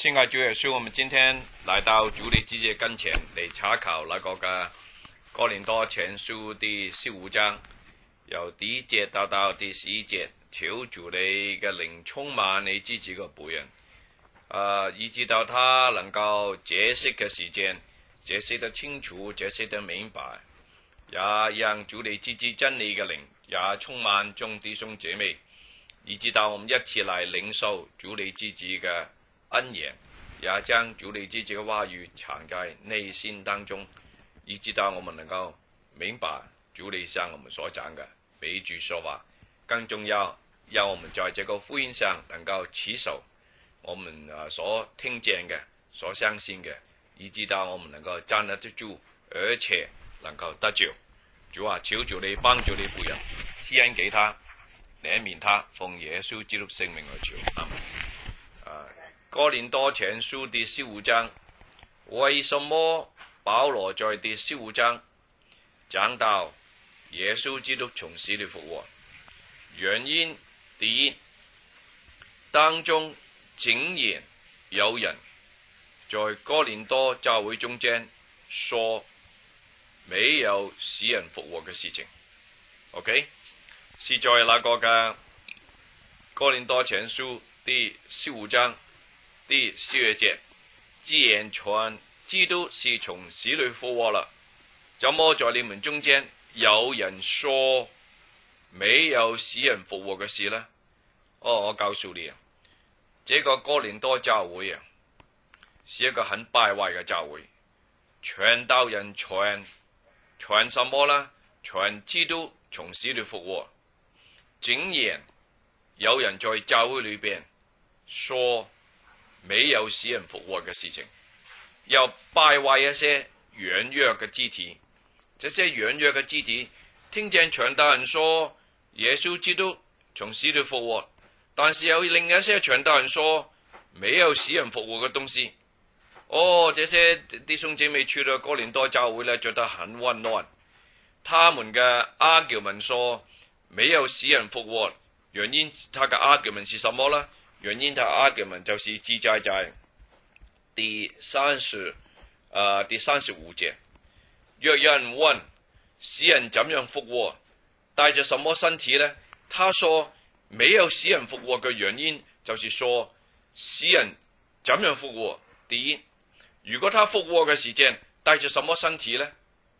亲爱主耶稣，我们今天来到主的季节跟前嚟查考那个嘅哥林多前书第15章，由第1节到第11节，求主你嘅靈充滿你自己嘅僕人，以致到他能夠解釋嘅時間，解釋得清楚，解釋得明白，也讓主你自己真理嘅靈也充滿眾弟兄姐妹，以致到我們一起嚟領受主你自己嘅恩言，也將主你自己嘅話語藏在內心當中，以致到我們能夠明白主你向我們所講嘅每一句說話。更重要，讓我們在這個福音上能夠持守我們所聽見嘅、所相信嘅，以致到我們能夠站得住，而且能夠得救。主啊，求主你幫助你僕人，施恩給他，憐憫他，奉耶穌基督聖名而求。阿們。哥林多前書第15章，為什麼保羅在第15章講到耶穌基督從死裏復活？原因第一，當中竟然有人在哥林多教會中間說沒有死人復活嘅事情。OK， 是在那個嘅哥林多前書第15章第12節，既然傳基督是從死裏復活了，怎麼在你們中間有人說沒有死人復活嘅事呢？我告訴你啊，這個哥林多教會啊，是一個很敗壞嘅教會。傳道人傳什麼呢？傳基督從死裏復活，竟然有人在教會裏邊說沒有死人復活嘅事情，又敗壞一些軟弱嘅肢體。這些軟弱嘅肢體聽見傳道人說耶穌基督從死裏復活，但是有另一些傳道人說沒有死人復活嘅東西。這些弟兄姐妹去了哥林多教會呢，覺得很混亂。他們嘅 argument 說沒有死人復活，原因他嘅 argument 是什麼呢？原因他 argument 就是記載在第35節。若有人問死人怎樣復活，帶着什麼身體呢？他說沒有死人復活嘅原因就是說死人怎樣復活。第一，如果他復活嘅時間帶着什麼身體呢？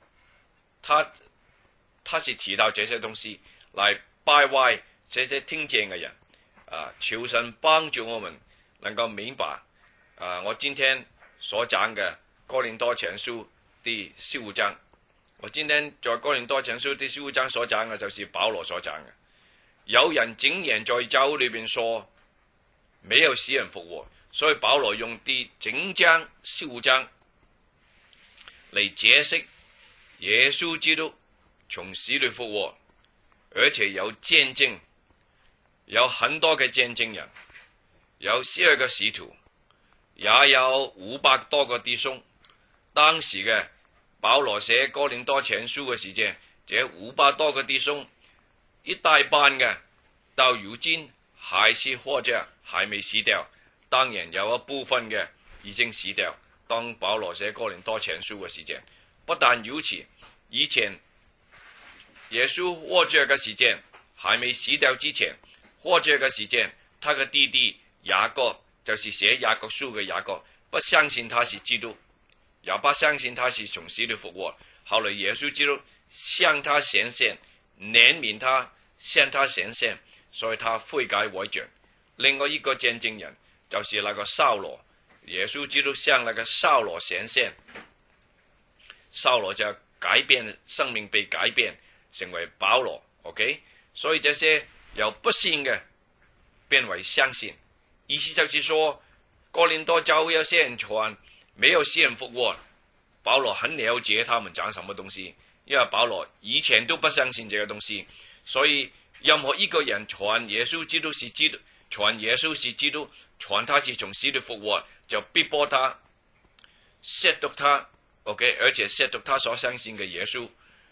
他是提到這些東西來敗壞這些聽見嘅人。求神幫助我們能夠明白我今天所講嘅哥林多前書第15章。我今天在哥林多前書第15章所講嘅就是保羅所講嘅。有人竟然在教會裏邊說沒有死人復活，所以保羅用第整章15章嚟解釋耶穌基督從死裏復活，而且有見證，有很多嘅見證人，有12個使徒，也有500多個弟兄。當時嘅保羅寫哥林多前書嘅時間，這500多個弟兄一大半嘅到如今還是活着，還沒死掉。當然有一部分嘅已經死掉。當保羅寫哥林多前書嘅時間，不但如此，以前耶穌活着嘅時間，還沒死掉之前，活着嘅時間，他嘅弟弟雅各，就是寫雅各書嘅雅各，不相信他是基督，也不相信他是從死裏復活。後來耶穌基督向他顯現，憐憫他，向他顯現，所以他悔改改正。另外一個見證人就是那個掃羅，耶穌基督向那個掃羅顯現，掃羅就改變生命，被改變成為保羅。OK， 所以這些由不信嘅變為相信，意思就是說哥林多教會有些人傳沒有死人復活，保羅很了解他們講什麼東西，因為保羅以前都不相信這個東西，所以任何一個人傳耶穌基督是基督，傳耶穌是基督，傳他是從死裏復活，就逼迫他，褻瀆他 ，OK， 而且褻瀆他所相信嘅耶穌，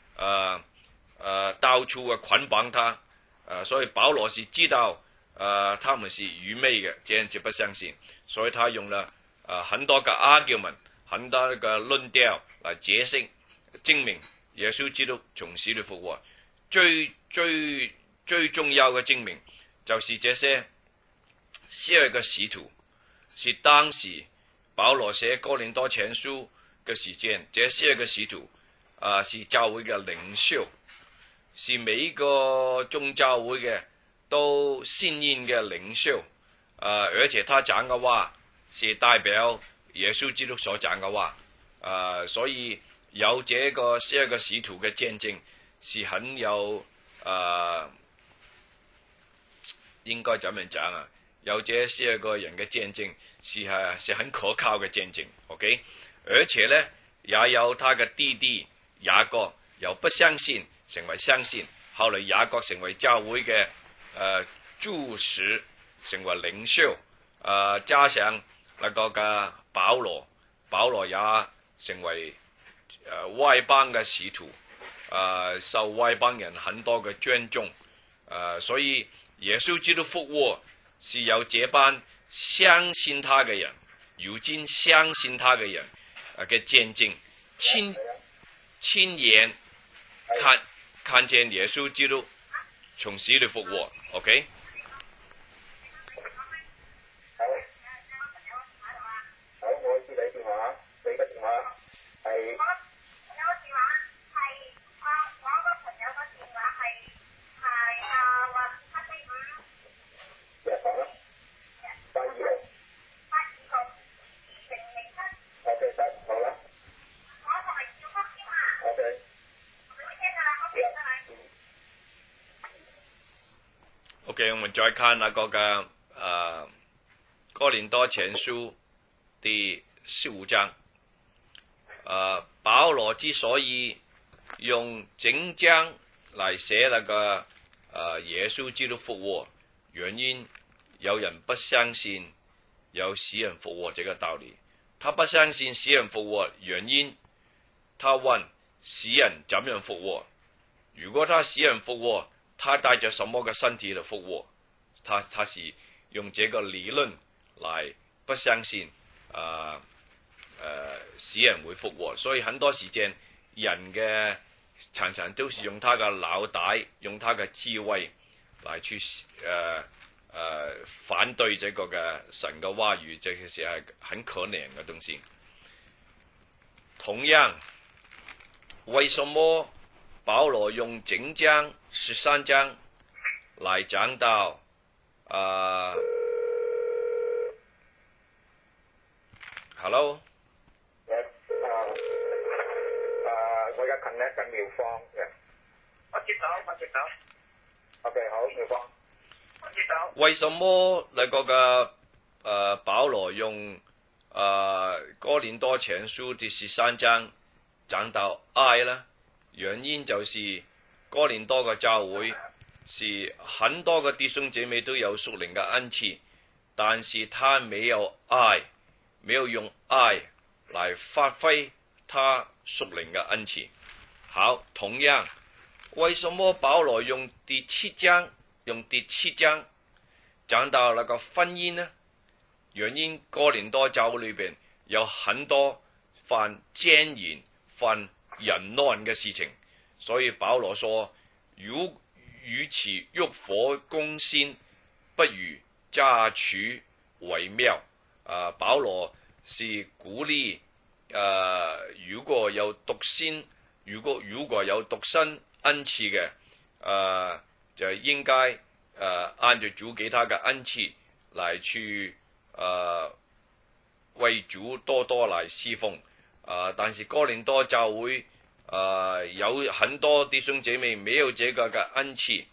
到處嘅捆綁他。所以保羅是知道他們是愚昧嘅，這樣子不相信，所以他用了很多嘅 argument， 很多嘅論調嚟解釋證明耶穌基督從死裏復活。最重要嘅證明就是這些12個使徒，是當時保羅寫哥林多前書嘅時間，這12個使徒是教會嘅領袖，是每一個眾教會嘅都信任嘅領袖，而且他講嘅話是代表耶穌基督所講嘅話，所以有這個12個使徒嘅見證是很有應該怎樣講啊？有這12個人嘅見證是很可靠嘅見證 ，OK？ 而且呢，也有他嘅弟弟雅各由不相信成為相信，後來雅各成為教會嘅柱石，成為領袖，加上那個嘅保羅也成為外邦嘅使徒，受外邦人很多嘅尊重，所以耶穌基督復活是有這班相信他嘅人，如今相信他嘅人嘅見證，親眼看見耶穌基督從死裏復活 ，OK？ 好，我知你電話，你嘅電話係。 OK， 我們再看那個嘅哥林多前書第15章，保羅之所以用整章嚟寫那個耶穌基督復活，原因有人不相信有死人復活這個道理，他不相信死人復活，原因他問死人怎樣復活？如果他死人復活，他帶着什麼嘅身體嚟復活？他是用這個理論來不相信死人會復活，所以很多時間人嘅常常都是用他嘅腦袋，用他嘅智慧來去反對這個嘅神嘅話語，這個是係很可憐嘅東西。同樣，為什麼保羅用整章13章來講到Hello？ 我而家 connect 緊妙方嘅。我接到。OK， 好，妙方。我接到。 為什麼那個嘅保羅用哥林多前書第13章講到愛呢？原因就是哥林多嘅教會是很多嘅弟兄姐妹都有屬靈嘅恩賜，但是他沒有愛，沒有用愛來發揮他屬靈嘅恩賜。好，同樣，為什麼保羅用第7章講到那個婚姻呢？原因哥林多教會裏邊有很多犯奸淫、犯淫亂嘅事情，所以保羅說，與其欲火攻心，不如嫁娶為妙。保羅是鼓勵如果有獨身恩賜嘅，就應該按照主給他嘅恩賜來去為主多多來侍奉。但是哥林多教會有很多弟兄姐妹沒有這個嘅恩賜，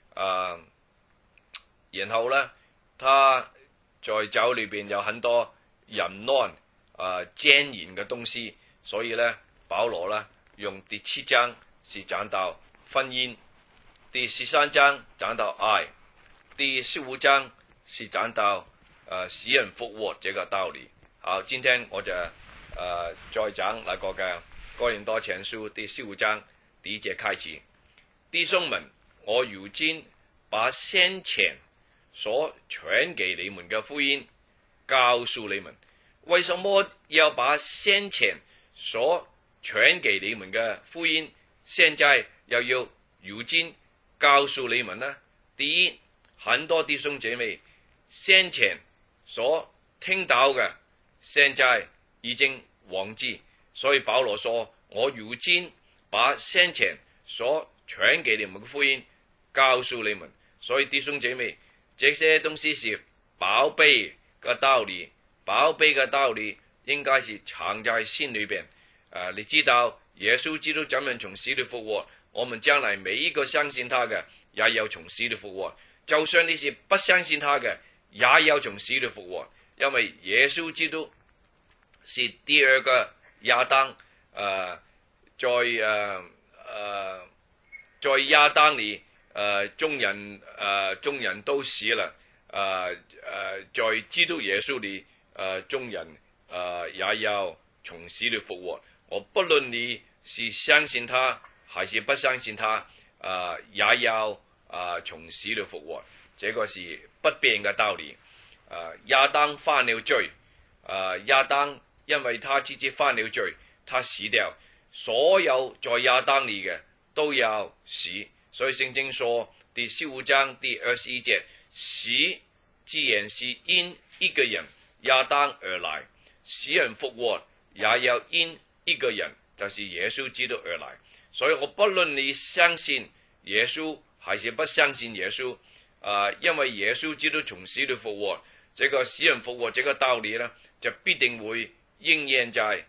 然後呢，他在教裏邊有很多淫亂奸淫嘅東西，所以呢，保羅呢用第7章是講到婚姻，第13章講到愛，第15章是講到死人復活這個道理。好，今天我就再講那個嘅哥林多前書第15章第1節開始。弟兄們，我如今把先前所傳給你們嘅福音告訴你們， 為什麼要把先前所傳給你們嘅福音，現在又要如今告訴你們呢？第一，很多弟兄姐妹先前所聽到嘅，現在已經忘記，所以保羅說：我如今把先前所傳給你們嘅福音告訴你們。所以弟兄姐妹，這些東西是寶貝嘅道理，寶貝嘅道理應該是藏在心裏邊。你知道耶穌基督怎樣從死裏復活，我們將來每一個相信他嘅也要從死裏復活，就算你是不相信他嘅，也要從死裏復活，因為耶穌基督是第二個亞當，在亞當裏，眾人都死了，在基督耶穌裏，眾人也要從死裏復活。我不論你是相信他還是不相信他，也要從死裏復活，這個是不變嘅道理。亞當犯了罪，亞當因為他自己犯了罪，他死掉，所有在亞當裏嘅都要死。所以聖經說第15章第21節，死既然是因一個人亞當而來，使人復活也要因一個人，就是耶穌基督而來。所以我不論你相信耶穌還是不相信耶穌，因為耶穌基督從死裏復活，這個使人復活這個道理呢，就必定會應驗在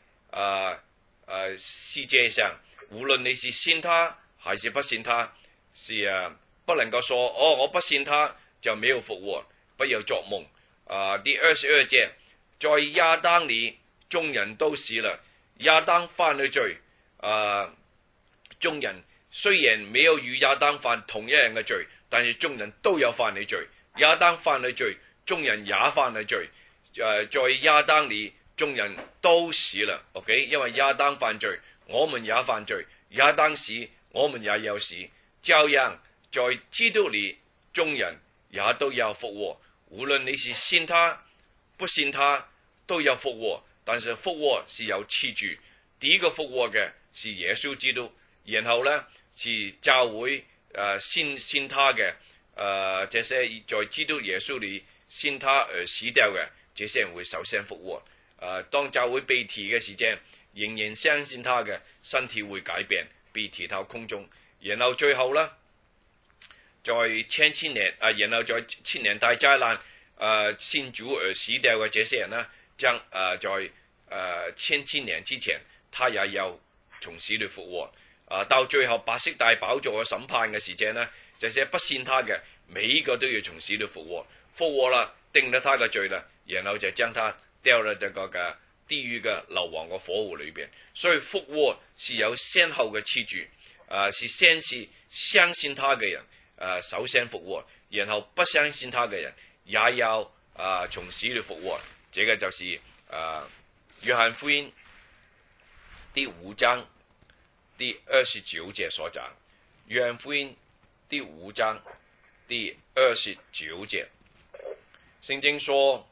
世界上。無論你是信他還是不信他，是不能夠說我不信他就沒有復活，不要作夢。第22節，在亞當裏眾人都死了，亞當犯了罪，眾人雖然沒有與亞當犯同一樣嘅罪，但是眾人都有犯了罪。亞當犯了罪，眾人也犯了罪。在亞當裏眾人都死了 ，OK？ 因為亞當犯罪，我們也犯罪；亞當死，我們也要死。照樣在基督裏眾人也都要復活，無論你是信他不信他，都要復活。但是復活是有次序，第一個復活嘅是耶穌基督，然後呢是教會信他嘅，這些在基督耶穌裏信他而死掉嘅，這些人會首先復活。當教會被提嘅時間，仍然相信他嘅身體會改變，被提到空中，然後最後呢，在千年然後在千年大災難信主而死掉嘅這些人呢，將在千年之前，他也要從死裏復活。到最後白色大寶座嘅審判嘅時間呢，這些不信他嘅每一個都要從死裏復活，復活啦，定咗他嘅罪啦，然後就將他掉到這個嘅地獄嘅硫磺嘅火湖裏邊。所以復活是有先後嘅次序，是先是相信他嘅人首先復活，然後不相信他嘅人也要從死裏復活。這個就是約翰福音第5章第29節所講。約翰福音第5章第29節，聖經說，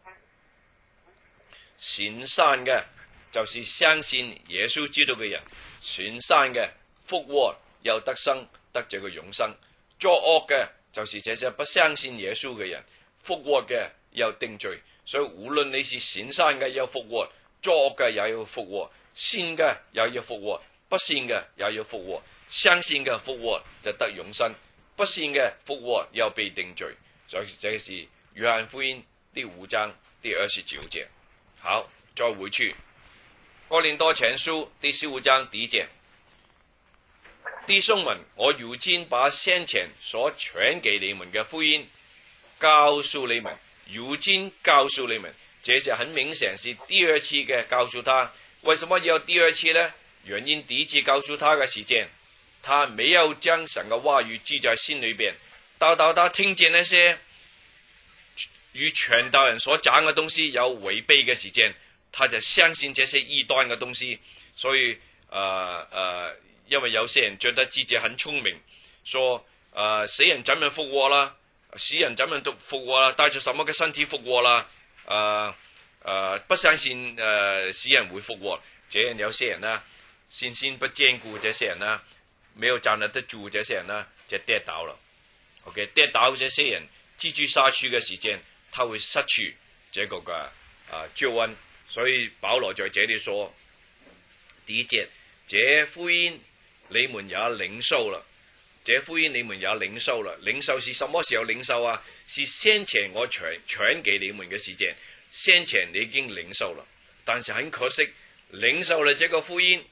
行善嘅就是相信耶穌基督嘅人，行善嘅復活又得生，得這個永生；作惡嘅就是這些不相信耶穌嘅人，復活嘅又定罪。所以無論你是行善嘅要復活，作惡嘅也要復活，信嘅也要復活，不信嘅也要復活。相信嘅復活就得永生，不信嘅復活又被定罪。所以這是約翰福音第5章第29節。好，再回去哥林多前書第15章第1節，弟兄們，我如今把先前所傳給你們嘅福音告訴你們，如今告訴你們，這是很明顯是第二次嘅告訴他。為什麼要第二次呢？原因第一次告訴他嘅時間，他沒有將神嘅話語記在心裏邊，到他聽見那些與傳道人所講嘅東西有違背嘅時間，他就相信這些異端嘅東西。所以因為有些人覺得自己很聰明，說死人怎樣復活啦，死人怎樣都復活啦，帶着什麼嘅身體復活啦， 不相信死人會復活，這樣有些人呢，信心不堅固，這些人呢，沒有站得住，這些人呢就跌倒了。OK， 跌倒這些人繼續下去嘅時間，他會失去這個嘅救恩。所以保羅在這裡說，第一節，這福音你們也領受了，這福音你們也領受了。領受是什麼時候領受啊？是先前我傳給你們嘅時間，先前你已經領受了，但是很可惜，領受了這個福音，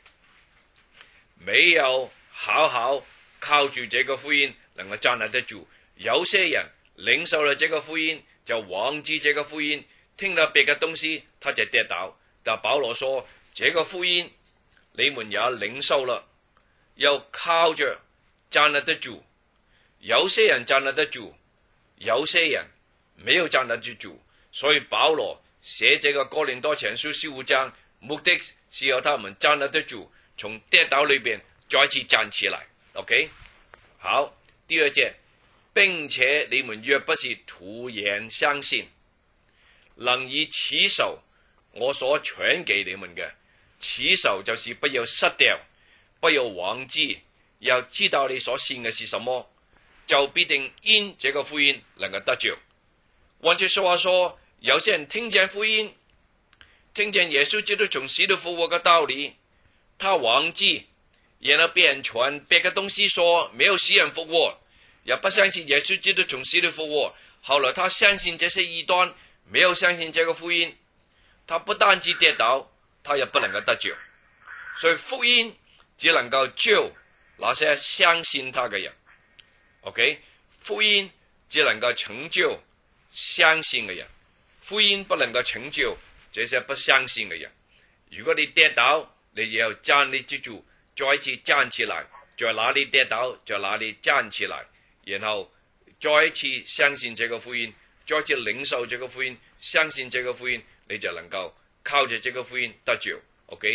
沒有好好靠住這個福音能夠站得住。有些人領受了這個福音，就忘記這個福音，聽到別的東西，他就跌倒。但保羅說，這個福音你們也領受了，要靠着站得住。有些人站得住，有些人沒有站得住。所以保羅寫這個哥林多前書15章，目的是要他們站得住，從跌倒裏邊再次站起來。OK， 好，第二節，並且你們若不是徒然相信，能以持守我所傳給你們嘅，持守就是不要失掉，不要忘記，要知道你所信嘅是什麼，就必定因這個福音能夠得着。換句說話說，有些人聽見福音，聽見耶穌基督從死裏復活嘅道理，他忘記，然後別人傳別嘅東西說沒有死人復活，也不相信耶穌基督從死裏復活。後來他相信這些異端，沒有相信這個福音，他不單止跌倒，他也不能夠得着。所以福音只能夠救那些相信他嘅人。OK， 福音只能夠成就相信嘅人，福音不能夠成就這些不相信嘅人。如果你跌倒，你也要站立住，再次站起來，在哪裏跌倒在哪裏站起來，然後再次相信這個福音，再次領受這個福音，相信這個福音，你就能夠靠着這個福音得救。OK，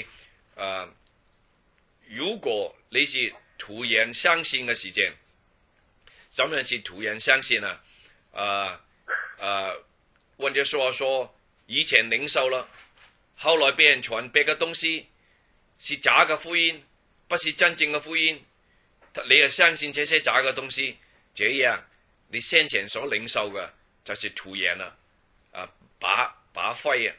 如果你是徒然相信嘅時間，什麼是徒然相信啊？或者說以前領受了，後來被人傳別嘅東西是假嘅福音，不是真正嘅福音，你也相信這些假嘅東西，這樣你先前所領受嘅就是徒然啦，白費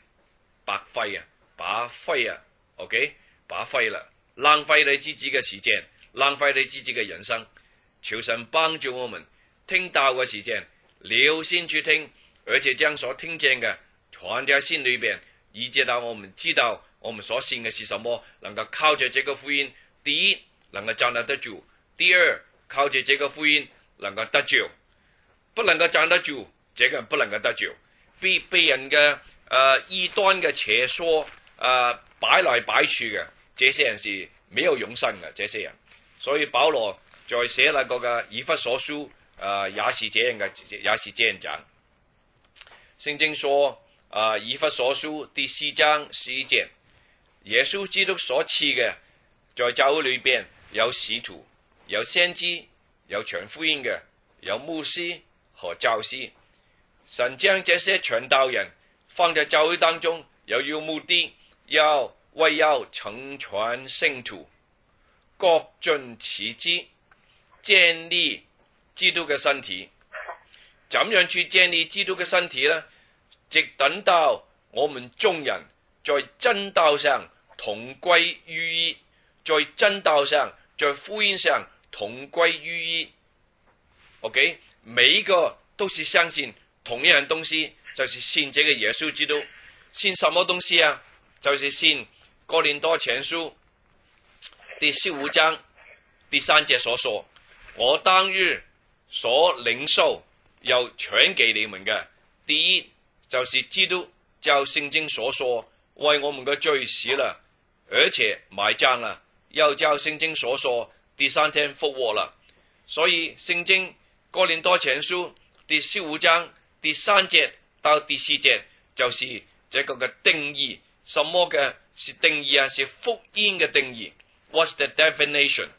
啊 ，OK， 白費啦，浪費你自己嘅時間，浪費你自己嘅人生。求神幫助我們聽到嘅時間，留心去聽，而且將所聽見嘅傳在心裏邊，以至到我們知道我們所信嘅是什麼，能夠靠着這個福音，第一能夠站得住，第二靠着這個福音能夠得救。不能夠站得住，這個人不能夠得救。被人嘅異端嘅邪說擺來擺去嘅，這些人是沒有永生嘅，這些人。所以保羅在寫那個嘅以弗所書也是這樣講。聖經說以弗所書第4章11節，耶穌基督所賜嘅，在教會裏邊有使徒，有先知，有傳福音嘅，有牧師和教師。神將這些傳道人放在教會當中，有目的為要成全聖徒，各盡其職，建立基督嘅身體。怎樣去建立基督嘅身體呢？直等到我們眾人在真道上同歸於一，在真道上，在福音上同歸於一。OK， 每一個都是相信同一樣東西，就是信這個耶穌基督。信什麼東西啊？就是信哥林多前書第15章第3節所說，我當日所領受又傳給你們嘅，第一就是基督照聖經所說為我們嘅罪死了，而且埋葬了，又照聖經所說第3天復活了。所以聖經哥林多前書第15章第3節到第4節就是這個嘅定義。什麼嘅是定義啊？是福音嘅定義。What's the definition?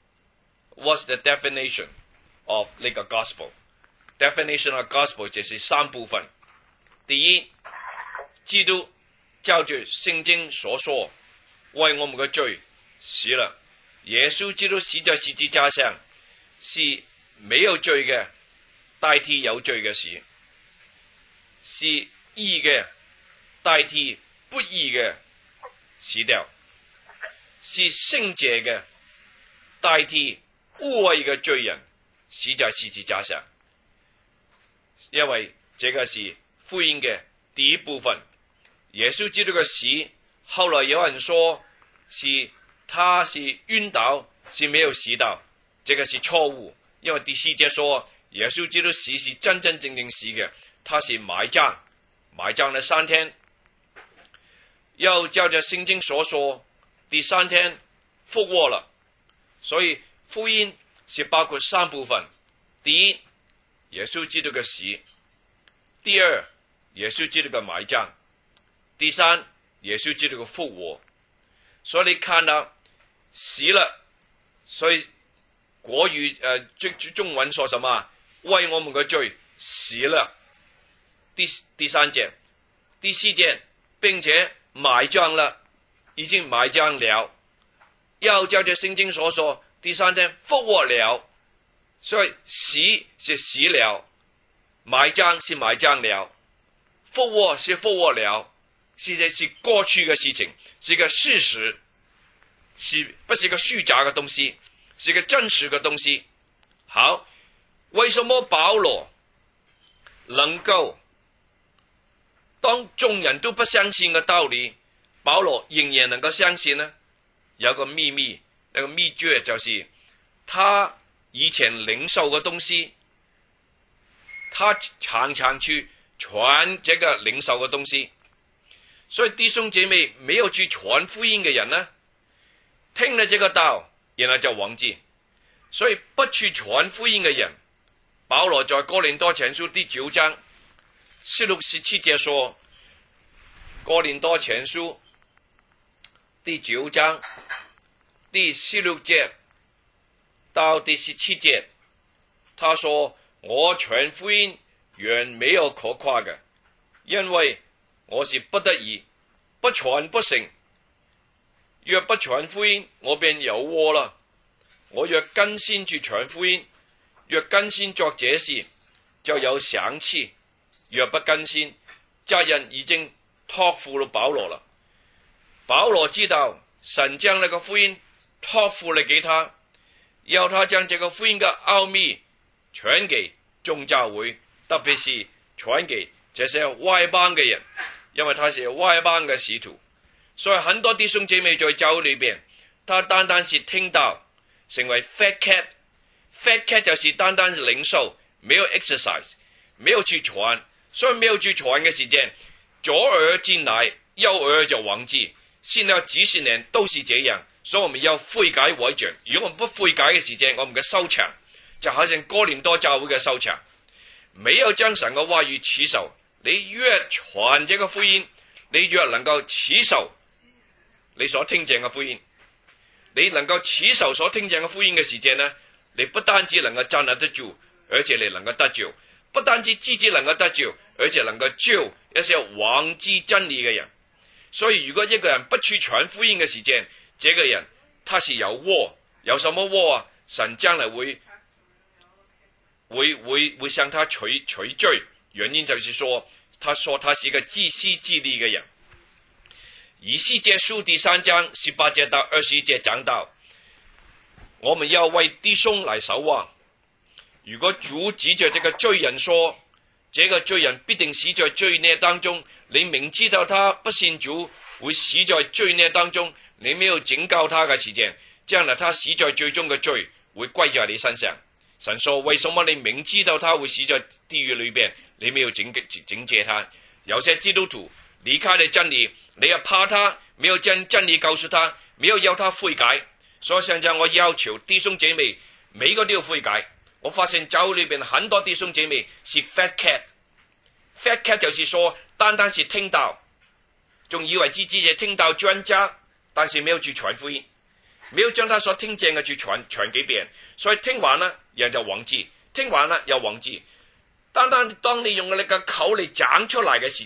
What's the definition of 呢個 gospel? Definition of gospel 就是3部分。第一基督照着聖經所說，為我們嘅罪死了。耶穌基督死在十字架上，是沒有罪嘅代替有罪嘅死，是義嘅代替不義嘅死掉，是聖潔嘅代替污穢嘅罪人死在十字架上。因為這個是福音嘅第一部分。耶穌基督嘅死，後來有人說他是暈倒，是沒有死到，這個是錯誤。因為第四節說耶穌基督死是真真正正死嘅，他是埋葬了3天，又照着聖經所說第3天復活了。所以福音是包括3部分：第一，耶穌基督嘅死；第二，耶穌基督嘅埋葬；第三，耶穌基督嘅復活。所以你看到死了，所以國語中文說什麼？為我們嘅罪死了。第3節、第4節，並且埋葬了，已經埋葬了。又照着聖經所說，第3天復活了。所以死是死了，埋葬是埋葬了，復活是復活了。是過去嘅事情，是個事實，不是個虛假嘅東西，是個真實嘅東西。好，為什麼保羅能夠當眾人都不相信嘅道理，保羅仍然能夠相信呢？有個秘密，那個秘訣就是他以前領受嘅東西，他常常去傳這個領受嘅東西。所以弟兄姐妹沒有去傳福音嘅人呢，聽了這個道，然後就忘記。所以不去傳福音嘅人，保羅在哥林多前書第9章16、17節說，哥林多前書第9章第16節到第17節，他說：我傳福音原沒有可誇嘅，因為我是不得已，不傳不成。若不傳福音，我便有禍了。我若更先去傳福音，若更先作這事，就有賞賜；若不更先，責任已經託付了保羅了。保羅知道神將那個福音託付了給他，要他將這個福音的奧秘傳給眾教會，特別是傳給這些外邦嘅人。因為他是外邦嘅使徒，所以很多弟兄姐妹在教會裏邊，他單單是聽到，成為 fat cat。fat cat 就是單單領受，沒有 exercise， 沒有去傳。所以沒有去傳嘅時間，左耳進來，右耳就忘記。信了幾十年都是這樣，所以我們要悔改為準。如果我們不悔改嘅時間，我們嘅收場就好像哥林多教會嘅收場，沒有將神嘅話語持守。你越傳這個福音，你越能夠持守你所聽見嘅福音。你能夠持守所聽見嘅福音嘅時間呢，你不單止能夠站立得住，而且你能夠得救。不單止自己能夠得救，而且能夠救一些忘記真理嘅人。所以如果一個人不去傳福音嘅時間，這個人他是有禍。有什麼禍啊？神將來會向他取罪。原因就是說，他說他是一個自私自利嘅人。以西結書第3章18節到21節講到，我們要為弟兄來守望。如果主指着這個罪人說，這個罪人必定死在罪孽當中，你明知道他不信主，會死在罪孽當中，你沒有警告他嘅時間，將來他死在罪中嘅罪會歸在你身上。神說，為什麼你明知道他會死在地獄裏邊，你沒有警戒他？有些基督徒離開了真理，你又怕他，沒有將真理告訴他，沒有要他悔改。所以現在我要求弟兄姐妹每個都要悔改。我發現教會裏邊很多弟兄姐妹是 fat cat。fat cat 就是說單單是聽到，仲以為自己係聽到專家，但是沒有去傳福音，沒有將他所聽見嘅去傳給別人，所以聽完了人就忘記，聽完了又忘記。單單當你用你嘅口嚟講出來嘅時間，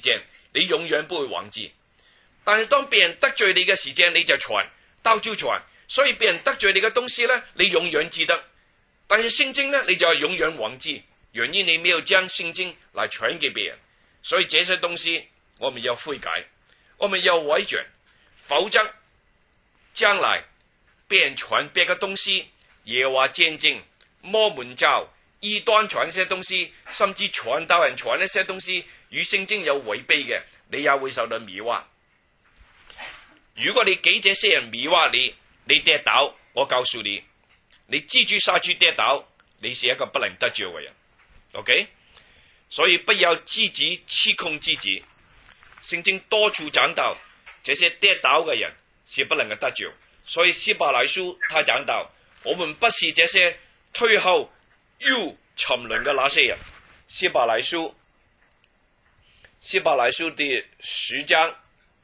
你永遠不會忘記。但係當別人得罪你嘅時間，你就傳，到處傳，所以別人得罪你嘅東西呢，你永遠記得。但是聖經呢，你就永遠忘記，原因你沒有將聖經來傳給別人。所以這些東西我們要悔改，我們要回轉，否則將來別人傳別嘅東西，耶和華見證摩門教異端傳一些東西，甚至傳道人傳一些東西與聖經有違背嘅，你也會受到迷惑。如果你給這些人迷惑你，你跌倒，我告訴你，你蜘蛛殺豬跌倒，你是一個不能得救嘅人。OK， 所以不要自己欺控自己。聖經多處講到，這些跌倒嘅人是不能夠得救。所以希伯來書他講到，我們不是這些退後又沉淪嘅那些人。希伯來書第10章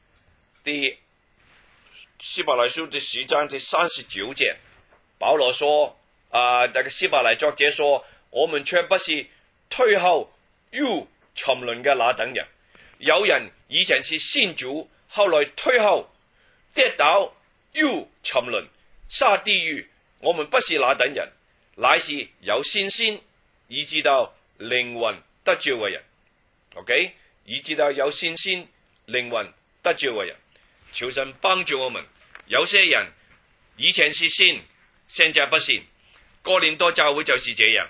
第39節，保羅說，那個希伯來作者說，我們卻不是退後又沉淪嘅那等人。有人以前是信主，後來退後跌倒又沉淪下地獄，我們不是那等人，乃是有信心以致到靈魂得救嘅人。OK， 以致到有信心靈魂得救嘅人。求神幫助我們。有些人以前是信，現在不信。哥林多教會就是這樣，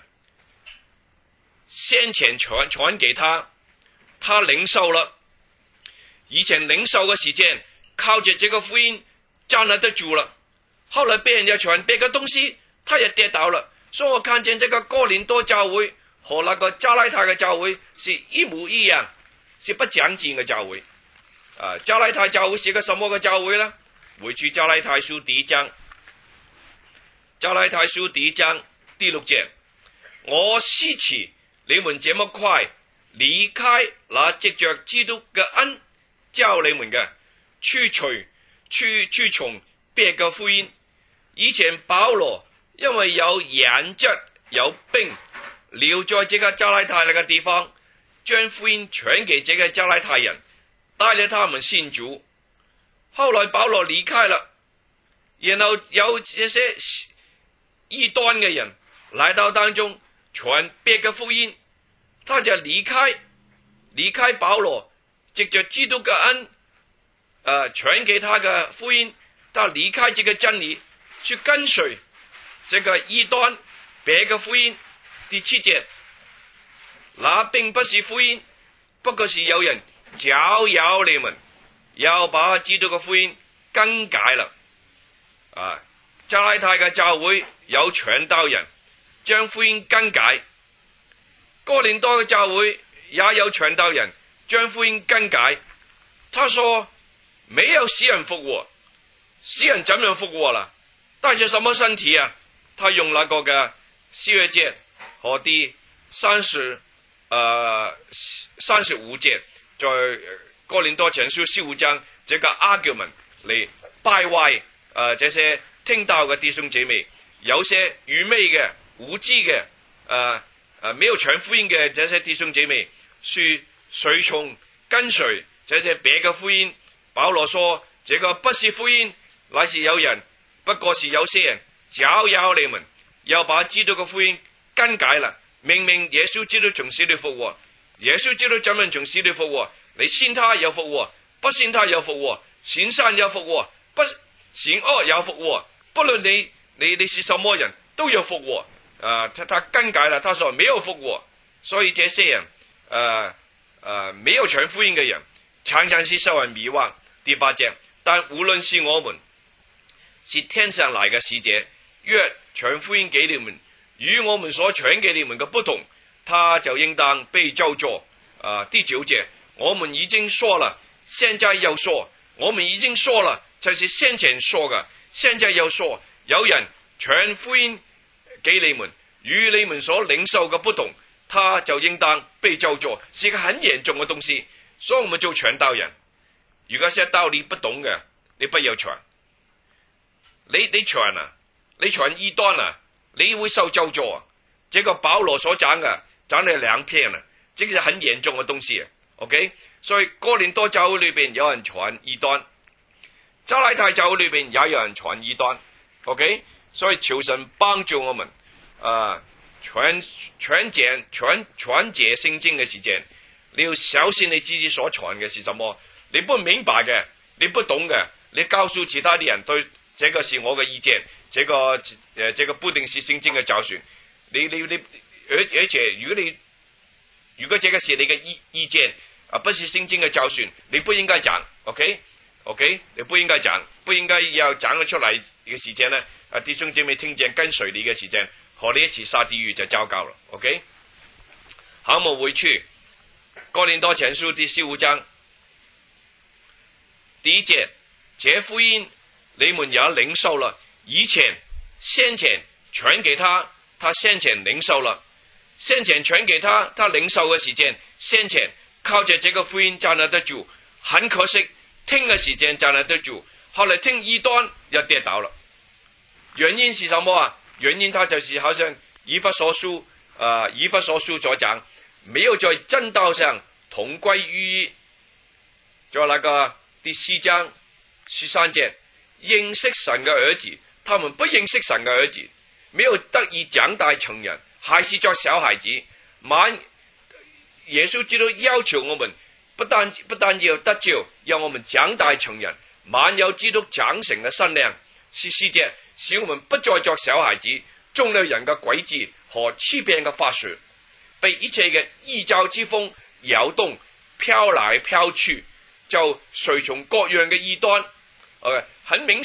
先前傳給他領受了，以前領受嘅時間靠着這個福音站得住了，後來別人又傳別嘅東西，他也跌倒了。所以我看見這個哥林多教會和那個加拉太嘅教會是一模一樣，是不講經嘅教會。加拉太教會是個什麼嘅教會呢？回去加拉太書第1章，加拉太書第1章第6節，我希奇你們這麼快離開那藉着基督嘅恩教你們嘅，去從別嘅福音。以前保羅因為有眼疾有病，留在這個加拉太那個地方，將福音傳給這個加拉太人，帶了他們信主。後來保羅離開了，然後有這些異端嘅人來到當中傳別嘅福音，他就離開保羅，藉着基督嘅恩傳給他嘅福音，他離開這個真理，去跟隨這個異端別嘅福音。第7節，那並不是福音，不過是有人攪擾你們，要把基督嘅福音更改了。加拉太嘅教會有傳道人將福音更改，哥林多嘅教會也有傳道人將福音更改。他說沒有死人復活，死人怎樣復活了？帶着什麼身體啊？他用那個嘅17節和第35節，在哥林多前書15章這個 argument 嚟敗壞這些聽到嘅弟兄姐妹，有些愚昧嘅無知嘅沒有傳福音嘅這些弟兄姐妹，是隨從跟隨這些別嘅福音。保羅說這個不是福音，乃是有人，不過是有些人攪擾你們，要把基督嘅福音更改了。明明耶穌基督從死裏復活，耶穌基督怎樣從死裏復活？你信他有復活，不信他有復活，行善有復活，不行惡有復活，不論你是什麼人都有復活。他更改了，他說沒有復活。所以這些人沒有傳福音嘅人，常常是受人迷惑。第8節，但無論是我們是天上來嘅使者，若傳福音給你們，與我們所傳給你們嘅不同，他就應當被咒詛。第9節，我們已經說了，現在又說，我們已經說了，就是先前說嘅，現在又說，有人傳福音給你們，與你們所領受嘅不同，他就應當被咒詛，是一個很嚴重嘅東西。所以我們做傳道人，如果些道理不懂嘅，你不要傳。你傳啊，你傳異端啊，你會受咒詛啊。這個保羅所講嘅，講了2篇啊，這個是很嚴重嘅東西啊。OK， 所以哥林多教會裏邊有人傳異端，加拉太教會裏邊也有人傳異端。OK， 所以求神幫助我們，傳解聖經嘅時間，你要小心你自己所傳嘅是什麼。你不明白嘅，你不懂嘅，你告訴其他啲人，對，這個是我嘅意見，這個不定是聖經嘅教訓。而且如果這個是你嘅意見，不是聖經嘅教訓，你不應該講。OK， 你不應該講，不應該要講咗出嚟嘅時間呢，弟兄姐妹聽見跟隨你嘅時間，和你一起下地獄就糟糕了。OK， 好，我們回去哥林多前書第15章第1節，這福音你們也領受了，先前傳給他，他先前領受了，先前傳給他，他領受嘅時間，先前靠着這個福音站立得住，很可惜聽嘅時間站立得住，後來聽異端又跌倒了。原因是什麼啊？原因他就是好像以弗所書所講，沒有在真道上同歸於一。在那個第4章13節，認識神嘅兒子，他們不認識神嘅兒子，沒有得以長大成人，還是作小孩子。耶穌基督要求我們不但要得救，要我們長大成人，滿有基督長成嘅身量。14節，使我們不再作小孩子，中了人嘅詭計和欺騙嘅法術，被一切嘅異教之風搖動，飄來飄去，就隨從各樣嘅異端。很明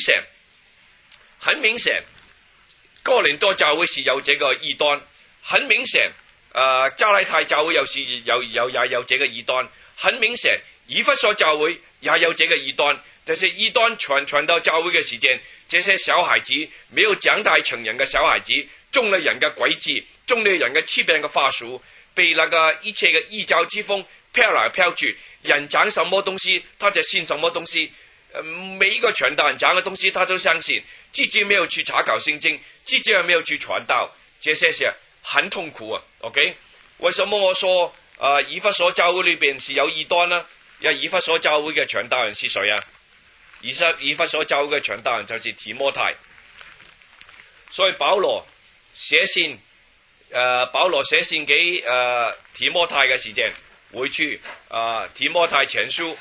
顯，哥林多教會是有這個異端，很明顯，加拉太教會也有這個異端，很明顯，以弗所教會也有這個異端。這些異端傳到教會嘅時間，這些小孩子沒有長大成人嘅小孩子，中了人嘅詭計，中了人嘅欺騙嘅法術，被那個一切嘅異教之風飄來飄去，人講什麼東西他就信什麼東西，每一個傳道人講嘅東西他都相信，自己沒有去查考聖經，自己也沒有去傳道，這些是很痛苦啊。OK， 為什麼我說以弗所教會裏邊是有異端呢？以弗所教會嘅傳道人是誰啊？以弗所教會嘅傳道人就是提摩太。所以保羅寫信給提摩太嘅時間，回去提摩太前書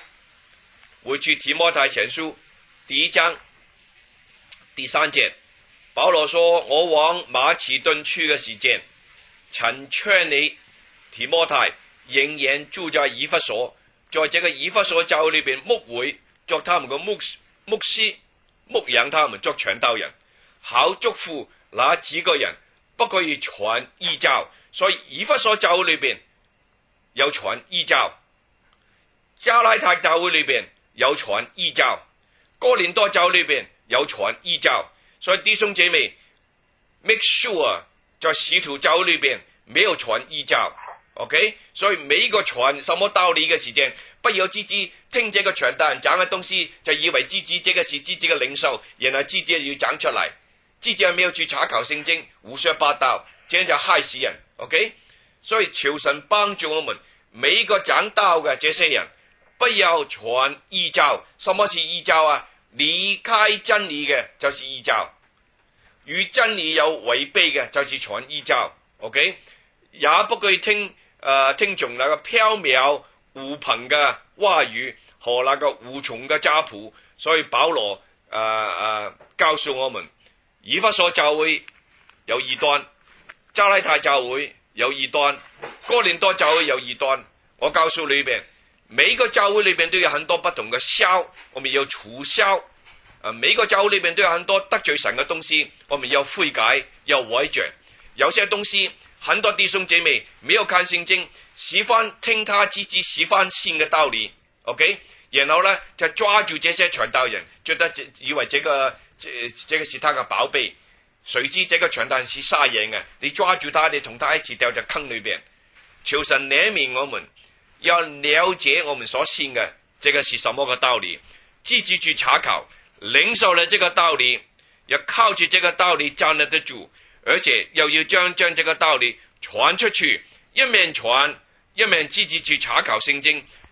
第1章第3節，保羅說：我往馬其頓去嘅時間，曾勸你提摩太仍然住在以弗所，在這個以弗所教會裏邊牧會，作他們嘅牧師，牧養他們作傳道人，好囑咐那幾個人不可以傳異教。所以以弗所教會裏邊有傳異教，加拉太教會裏邊有傳異教，哥林多教會裏邊有傳異教。所以弟兄姐妹 make sure 在使徒教會裏邊沒有傳異教。OK， 所以每一個傳什麼道理嘅時間，不要自己聽這個傳道人講嘅東西，就以為自己這個是自己嘅領受，然後自己要講出來，自己又沒有去查考聖經，胡說八道，這樣就害死人。OK， 所以求神幫助我們，每一個講道嘅這些人，不要傳異教。什麼是異教啊？離開真理嘅就是異教，與真理有違背嘅就是傳異教。OK， 也不可以聽從那個縹緲狐朋嘅話語和那個胡從嘅家譜。所以保羅告訴我們，以弗所教會有異端，加拉太教會有異端，哥林多教會有異端。我告訴你邊，每個教會裏邊都有很多不同嘅銷，我們要除銷。每個教會裏邊都有很多得罪神嘅東西，我們要悔改，要改正。有些東西，很多弟兄姐妹沒有看聖經，喜歡聽他自己喜歡信嘅道理 ，OK， 然後呢就抓住這些傳道人，覺得以為這個是他嘅寶貝，誰知這個傳道人是沙嘢嘅，你抓住他，你同他一起掉在坑裏邊。求神憐憫我們，要了解我們所信嘅這個是什麼嘅道理，自己去查考，領受了這個道理，要靠住這個道理站立得住，而且又要將這個道理傳出去，一面傳一面自己去查考聖經，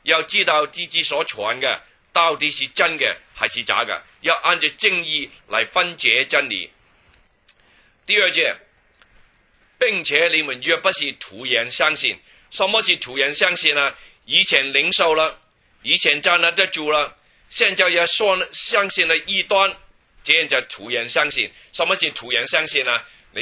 要知道自己所傳嘅到底是真嘅還是假嘅，要按照正義來分解真理。第二節，並且你們若不是徒然相信，什麼是徒然相信呢？以前領受了，以前站得住了，現在也說相信了異端，這樣就徒然相信。什麼是徒然相信呢？你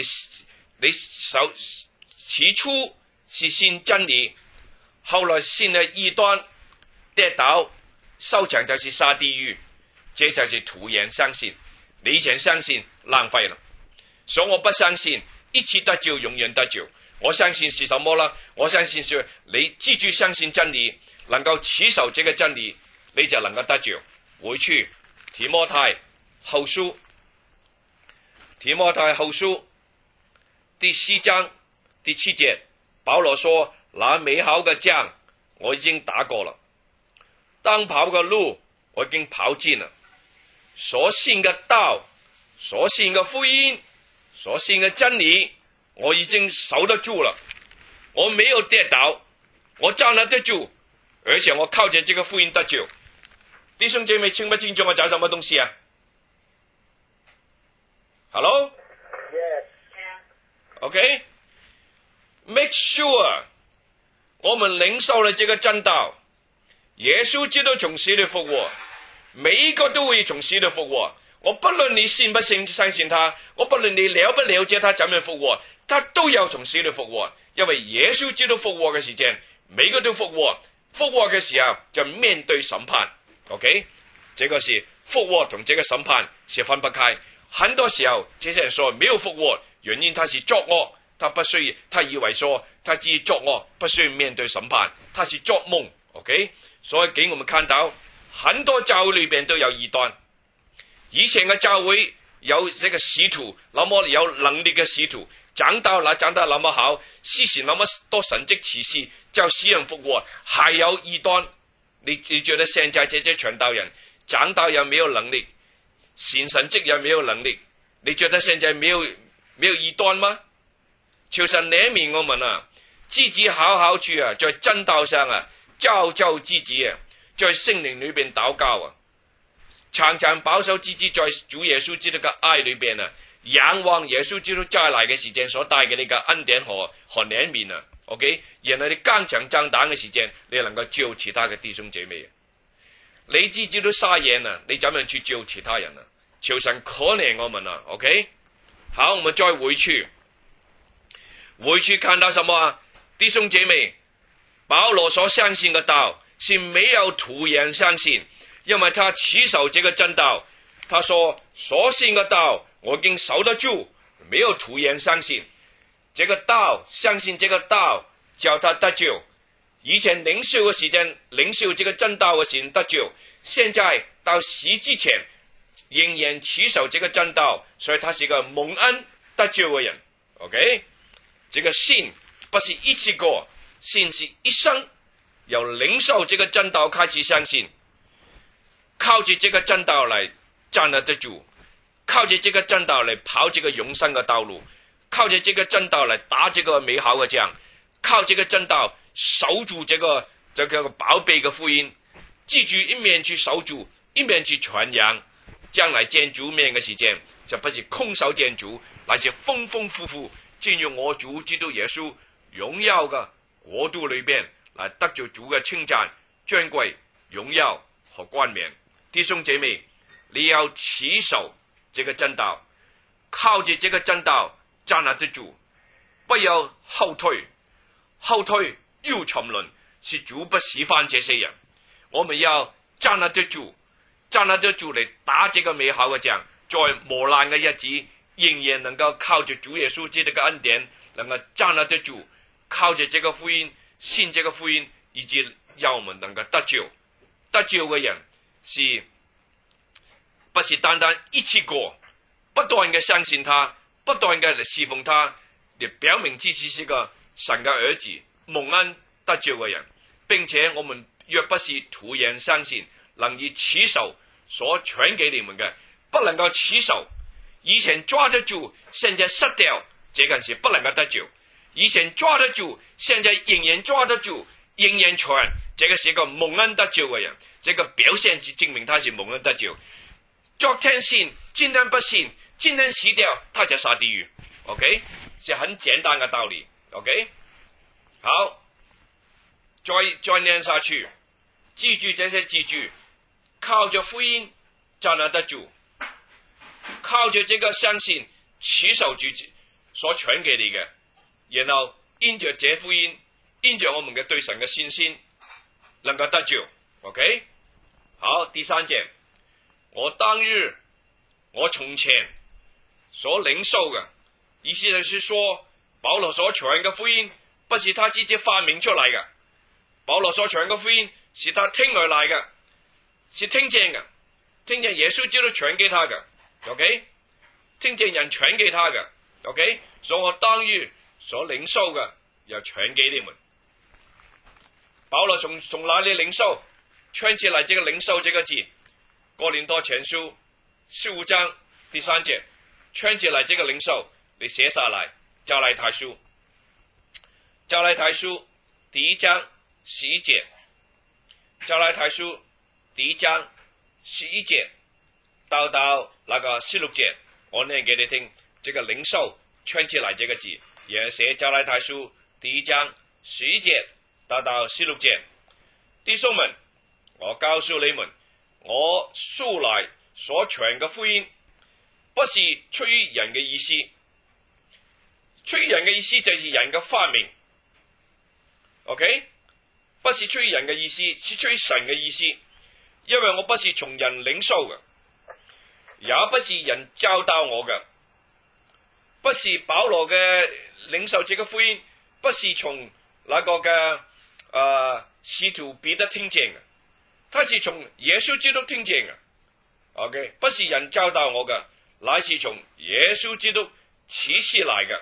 起初是信真理，後來信了異端，跌倒，收場就是下地獄，這就是徒然相信。你以前相信浪費了，所以我不相信一次得救永遠得救。我相信是什麼呢？我相信是你記住相信真理，能夠持守這個真理，你就能夠得救。回去提摩太後書，提摩太後書第4章第7節，保羅說：那美好嘅仗我已經打過了，當跑嘅路我已經跑盡了，所信嘅道，所信嘅福音，所信嘅真理，我已經守得住了，我沒有跌倒，我站得住，而且我靠着這個福音得救。弟兄姐妹清不清楚我講什麼東西啊 ？Hello？ Yes. OK？Make sure 我們領受了這個真道，耶穌基督從死裏復活，每一個都會從死裏復活。我不論你信不信相信他，我不論你了不了解他怎樣復活，他都要從死裏復活。因為耶穌基督復活嘅時間，每個都復活。復活嘅時候就面對審判。OK， 這個是復活同這個審判是分不開。很多時候這些人說沒有復活，原因他是作惡，他以為說他自己作惡不需要面對審判，他是作夢。OK， 所以給我們看到很多教會裏邊都有異端。以前嘅教會有這個使徒，那麼有能力嘅使徒，長到那麼好，施行那麼多神蹟奇事，就使人復活，還有異端。你覺得現在這些傳道人長到又沒有能力，行神蹟又沒有能力，你覺得現在沒有異端嗎？求神憐憫我們啊，自己好好去啊，在真道上啊，造就自己啊，在聖靈裏邊禱告啊，常常保守自己在主耶穌基督嘅愛裏邊啊，仰望耶穌基督再來嘅時間所帶嘅呢個恩典和憐憫啊。OK， 然後你剛強壯膽嘅時間，你能夠救其他嘅弟兄姐妹。你自己都撒野啊，你怎樣去救其他人啊？求神可憐我們啊。OK， 好，我們再回去看到什麼啊？弟兄姐妹，保羅所相信嘅道是沒有徒然相信，因為他持守這個真道。他說所信嘅道我已經守得住，沒有徒然相信。這個道，相信這個道叫他得救。以前領受嘅時間，領受這個真道嘅時間得救，現在到死之前仍然持守這個真道，所以他是個蒙恩得救嘅人。OK， 這個信不是一次過，信是一生，由領受這個真道開始相信，靠着這個真道來站得住，靠着這個真道來跑這個永生嘅道路，靠着這個真道來打這個美好嘅仗，靠這個真道守住這個寶貝嘅福音，記住一面去守住，一面去傳揚，將來見主面嘅時間就不是空手見主，乃是豐豐富富進入我主基督耶穌榮耀嘅國度裏邊，來得着主嘅稱讚、尊貴、榮耀和冠冕。弟兄姐妹，你要持守這個真道，靠着這個真道站立得住，不要後退，後退又沉淪，是主不喜歡這些人。我們要站立得住，站立得住嚟打這個美好嘅仗，在磨難嘅日子仍然能夠靠着主耶穌基督嘅恩典，能夠站立得住，靠着這個福音，信這個福音，以致讓我們能夠得救。得救嘅人是不是單單一次過不斷嘅相信他，不斷嘅嚟侍奉他，嚟表明自己是個神嘅兒子，蒙恩得救嘅人，並且我們若不是徒然相信，能以持守所傳給你們嘅，不能夠持守，以前抓得住，現在失掉，這個是不能夠得救；以前抓得住，現在仍然抓得住， 仍然傳，這個是一個蒙恩得救嘅人，這個表現是證明他是蒙恩得救。昨天信，今天不信，今天死掉，他就下地獄。OK， 是很簡單嘅道理。OK， 好，再念下去，記住這些記住，靠着福音就能得救，靠着這個相信，持守住所傳給你嘅，然後因着這福音，因着我們嘅對神嘅信心，能夠得救。OK， 好，第三節，我當日，我從前所領受嘅，意思就是說，保羅所傳嘅福音，不是他自己發明出嚟嘅，保羅所傳嘅福音是他聽而來嘅，是聽見嘅，聽見耶穌基督傳給他嘅。OK， 聽見人傳給他嘅。OK， 所以我當日所領受嘅，又傳給你們。保羅從哪裏領受？串起來這個領受這個字，哥林多前書15章第3節，串起來這個領受，你寫下來，加拉太書第1章11節，加拉太書第1章11節到那個16節，我念給你聽，這個領受串起來這個字，也寫加拉太書第1章11節到16節。弟兄們，我告訴你們，我素來所傳嘅福音，不是出於人嘅意思，出於人嘅意思就是人嘅發明。OK， 不是出於人嘅意思，是出於神嘅意思。因為我不是從人領受嘅，也不是人教導我嘅，不是保羅嘅領受這個福音，不是從那個嘅使徒彼得聽見嘅，他是從耶穌基督聽見嘅。OK， 不是人教導我嘅，乃是從耶穌基督啟示來嘅。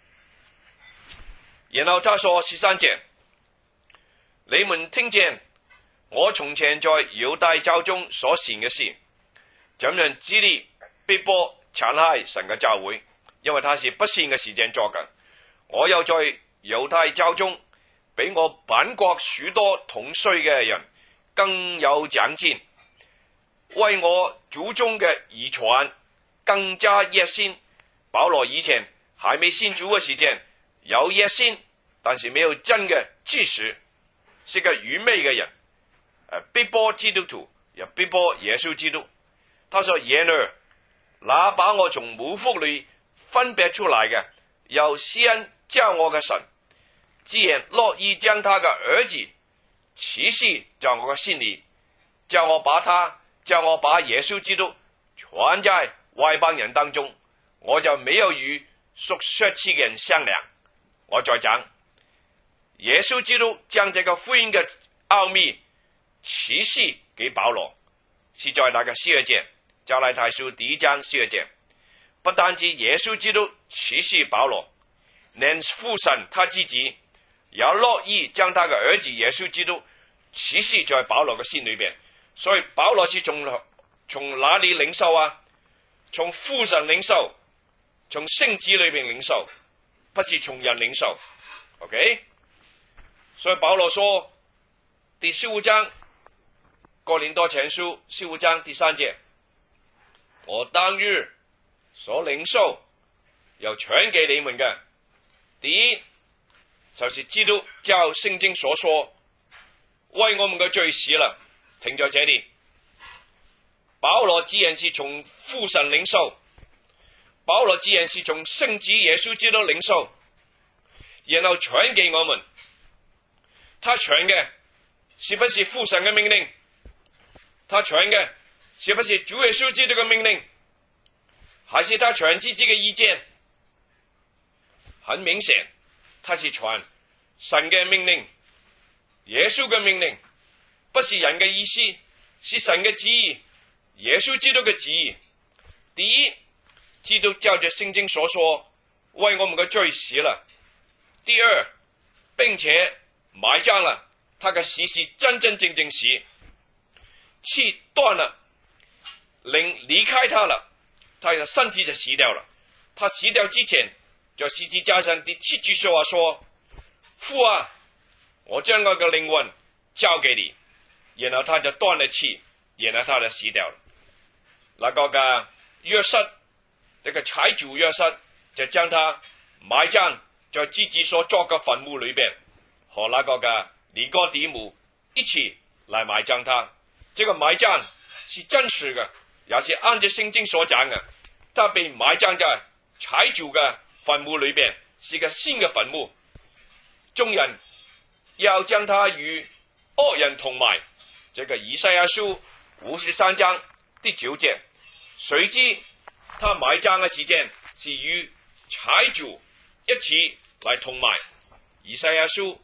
然後他說13節，你們聽見我從前在猶太教中所行嘅事，怎樣激勵逼迫殘害神嘅教會，因為他是不善嘅事情作嘅。我又在猶太教中比我本國許多同歲嘅人更有長進，為我祖宗嘅遺傳更加熱心。保羅以前還沒信主嘅時間有熱心，但是沒有真嘅知識，是個愚昧嘅人，逼迫基督徒，又逼迫耶穌基督。他說：然而那把我從母腹裏分別出來嘅，又施恩教我嘅神，既然樂意將他嘅兒子啟示在我嘅心裏，叫我把耶穌基督傳在外邦人當中，我就沒有與屬血氣嘅人商量。我再講，耶穌基督將這個福音嘅奧秘啟示給保羅，是在那個12節，加拉太書第1章12節。不單止耶穌基督啟示保羅，連父神他自己也樂意將他嘅兒子耶穌基督啟示在保羅嘅心裏邊。所以保羅是從哪裏領受啊？從父神領受，從聖子裏邊領受，不是從人領受。OK， 所以保羅說第15章哥林多前書15章第3節，我當日所領受又傳給你們嘅，第一就是基督照聖經所說為我們嘅罪死了，停在這裏。保羅自然是從父神領受，保羅自然是從聖子耶穌基督領受，然後傳給我們。他傳嘅是不是父神嘅命令？他傳嘅是不是主耶穌基督嘅命令？還是他傳自己嘅意見？很明顯，他是傳神嘅命令，耶穌嘅命令，不是人嘅意思，是神嘅旨意，耶穌基督嘅旨意。第一，基督照着聖經所說為我們嘅罪死了。第二，並且埋葬了，他嘅死是真真正正死，氣斷了，靈離開他了，他的身體就死掉了。他死掉之前，在十字架上第7句說話說：父啊， 我將我嘅靈魂交給你，然後他就斷了氣，然後他就死掉了。那個嘅約瑟，這個財主約瑟就將他埋葬在自己所作嘅墳墓裏邊，和那個嘅尼哥底母一起來埋葬他。這個埋葬是真實嘅，也是按照聖經所講嘅。他被埋葬在財主嘅墳墓裏邊，是個新嘅墳墓。眾人要將他與惡人同埋。這個以賽亞書53章第9節，誰知他埋葬嘅時間是與財主一起來同埋。以賽亞書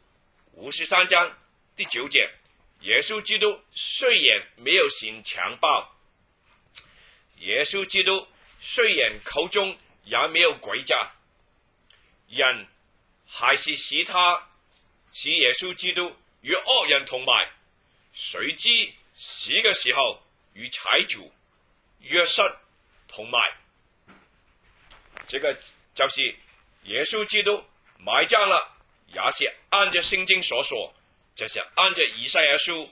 53章第9節，耶穌基督雖然沒有行強暴，耶穌基督雖然口中也沒有詭詐，人還是使耶穌基督與惡人同埋。誰知死嘅時候與財主約瑟同埋。這個就是耶穌基督埋葬了，也是按照聖經所說，就是按照以賽亞書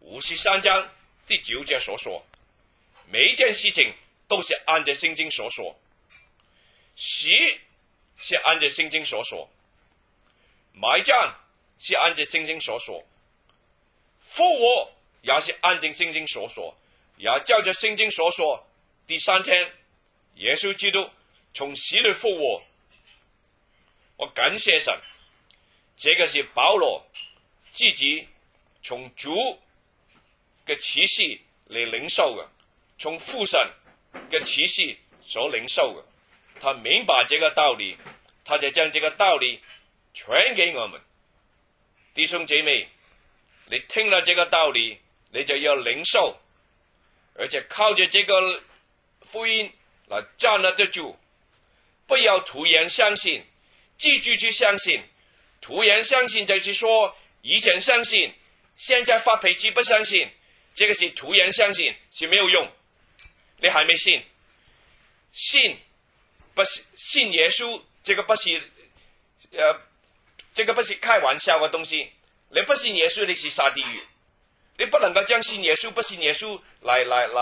53章第9節所說。每一件事情都是按照聖經所說，死是按照聖經所說，埋葬是按照聖經所說，復活也是按照聖經所說，也照着聖經所說，第3天耶穌基督從死裏復活。我感謝神，這個是保羅自己從主嘅啟示嚟領受嘅，從父神嘅啟示所領受嘅。他明白這個道理，他就將這個道理傳給我們。弟兄姐妹，你聽了這個道理，你就要領受，而且靠着這個福音來站立得住，不要突然相信，繼續去相信。突然相信就是說以前相信，現在發脾氣不相信，這個是突然相信，是沒有用。你還沒信，信不是信耶穌，這個不是開玩笑的東西。你不信耶穌，你是下地獄。你不能夠將信耶穌不信耶穌來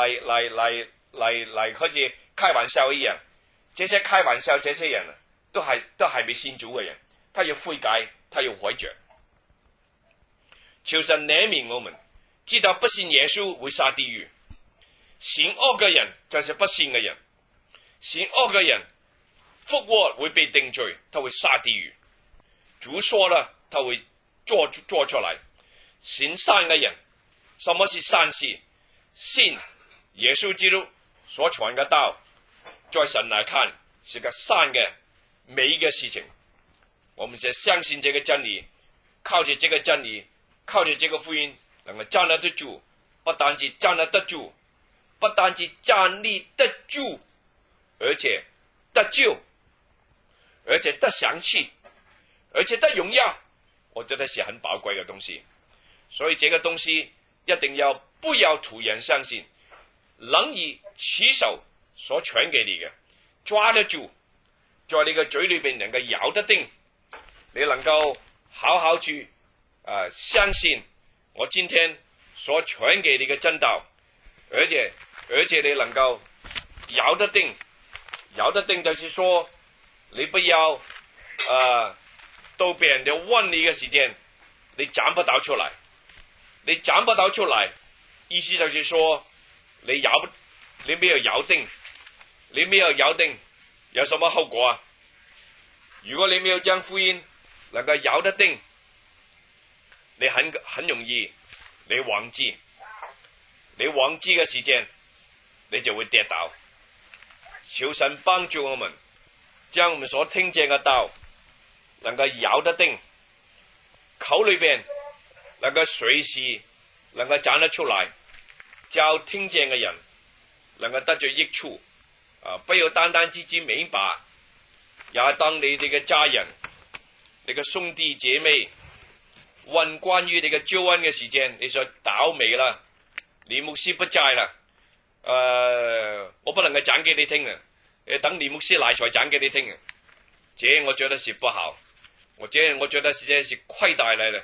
好似開玩笑一樣。這些開玩笑這些人都係未信主嘅人，他要悔改，他要悔着。求神憐憫我們，知道不信耶穌會下地獄。行惡嘅人就是不信嘅人，行惡嘅人復活會被定罪，他會下地獄。主說了，他會做出來。行善嘅人，什麼是善事？信耶穌基督所傳嘅道，在神來看是個善嘅美嘅事情。我們就相信這個真理，靠着這個真理，靠着這個福音，能夠站立得住。不單止站立得住，不單止站立得住，而且得救，而且得賞賜，而且得榮耀。我覺得是很寶貴的東西。所以這個東西一定要不要突然相信，能以持守所傳給你嘅，抓得住，在你嘅嘴裏邊能夠咬得定，你能夠好好去相信我今天所傳給你嘅真道，而且你能夠咬得定，咬得定就是說你不要到別人哋問你嘅時間，你講不到出來，你講不到出來，意思就是說你沒有咬定，你沒有咬定，有什麼後果啊？如果你沒有將福音能夠咬得定，你很容易你忘記嘅時間，你就會跌倒。求神幫助我們，將我們所聽見嘅道能夠咬得定，口裏邊能夠隨時能夠講得出來，叫聽見嘅人能夠得着益處。不要單單只明白，也當你哋嘅家人、你嘅兄弟姐妹問關於你嘅救恩嘅時間，你說倒霉啦，李牧師不在啦，我不能夠講給你聽啊，等李牧師來才講給你聽啊，這我覺得是不好，我覺得這是虧待來了。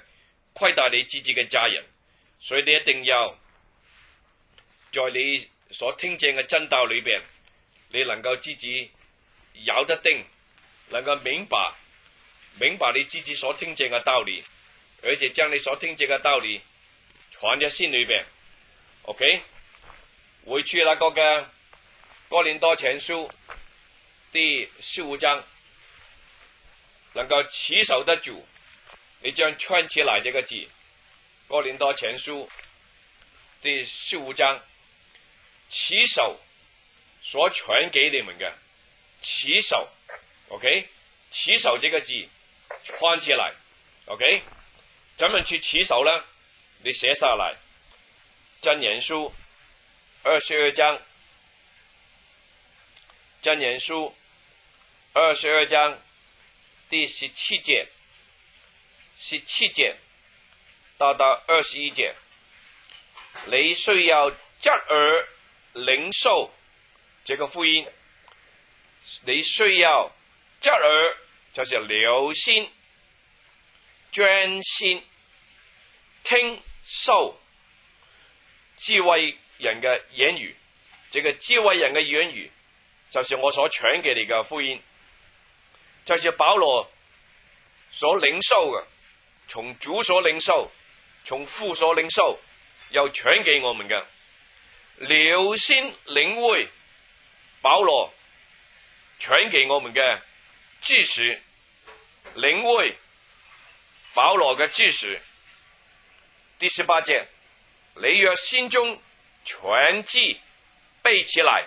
虧待你自己嘅家人，所以你一定要在你所聽見嘅真道裏邊，你能夠自己咬得定，能夠明白你自己所聽見嘅道理，而且將你所聽見嘅道理藏在心裏邊。OK， 回去那個嘅哥林多前書第15章，能夠持守得住，你將串起來這個字，哥林多前書第15章，持守所傳給你們嘅，持守 ，OK， 持守這個字串起來 ，OK， 怎麼去持守呢？你寫下來，箴言書22章，箴言書22章第17節到21節，你需要側耳領受這個福音，你需要側耳就是留心專心聽受智慧人嘅言語，這個智慧人嘅言語就是我所傳給你嘅福音，就是保羅所領受嘅，從主所領受，從父所領受，又傳給我們嘅，留心領會保羅傳給我們嘅知識，領會保羅嘅知識。第18節，你若心中全記背起來，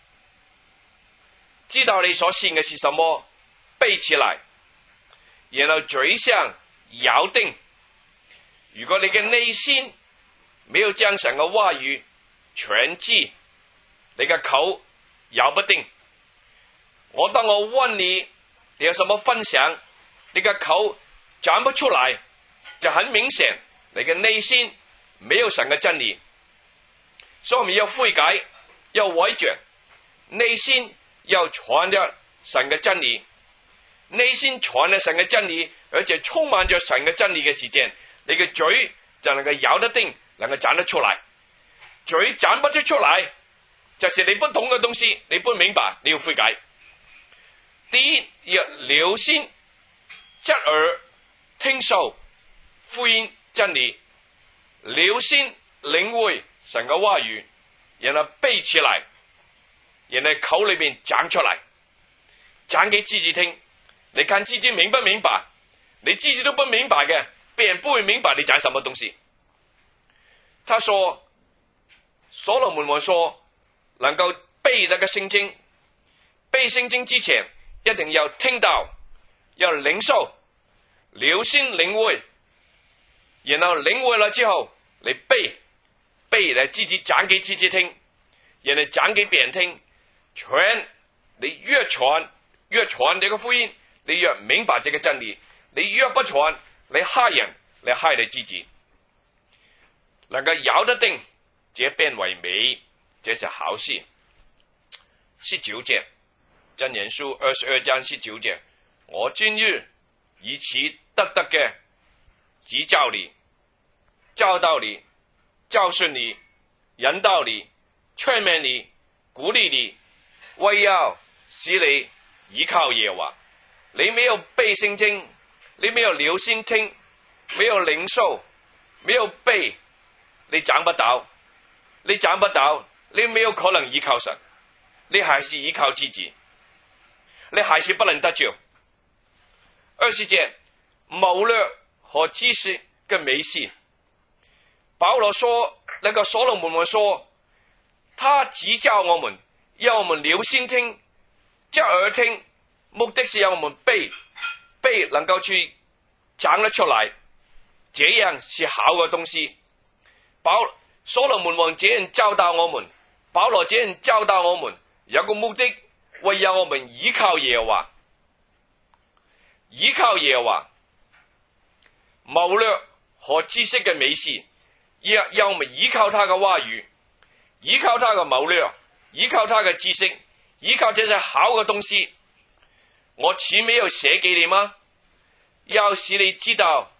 知道你所信嘅是什麼，背起來，然後嘴上咬定。如果你嘅內心沒有將神嘅話語全記，你嘅口咬不定。當我問你，你有什麼分享，你嘅口講不出來，就很明顯你嘅內心沒有神嘅真理。所以我們要悔改，要委轉，內心要傳着神嘅真理，內心傳着神嘅真理，而且充滿着神嘅真理嘅時間，你嘅嘴就能夠咬得定，能夠講得出來。嘴講不出來，就是你不懂嘅東西，你不明白，你要悔改。第一，要留心側耳聽受福音真理，留心領會神嘅話語，然後背起來，然後口裏面講出來，講給自己聽。你看自己明不明白？你自己都不明白嘅，別人不會明白你講什麼東西。他說，所羅門王說，能夠背那個聖經，背聖經之前一定要聽到，要領受，留心領會，然後領會了之後，你背嚟自己講給自己聽，然後講給別人聽，傳，你越傳這個福音，你越明白這個真理，你越不傳，你害人，你害你自己。能夠咬得定，這變為美，這是好事。19節，箴言書22章19節，我今日以此得嘅指教你、教導你、教訓你、引導你、勸勉你、鼓勵你，為要使你依靠耶和華。你沒有背聖經，你沒有留心聽，沒有領受，沒有背，你講不到，你沒有可能依靠神，你還是依靠自己，你還是不能得救。20節，謀略和知識嘅美事，保羅說，那個所羅門王說，他指教我們，要我們留心聽，側耳聽，目的是要我們背能夠去講得出來，這樣是好嘅東西。所羅門王這樣教導我們，保羅這樣教導我們，有個目的，為要我們依靠耶和華，依靠耶和華，謀略和知識嘅美事，要我們依靠他嘅話語，依靠他嘅謀略，依靠他嘅知識，依靠這些好嘅東西。我豈沒有寫給你嗎？要使你知道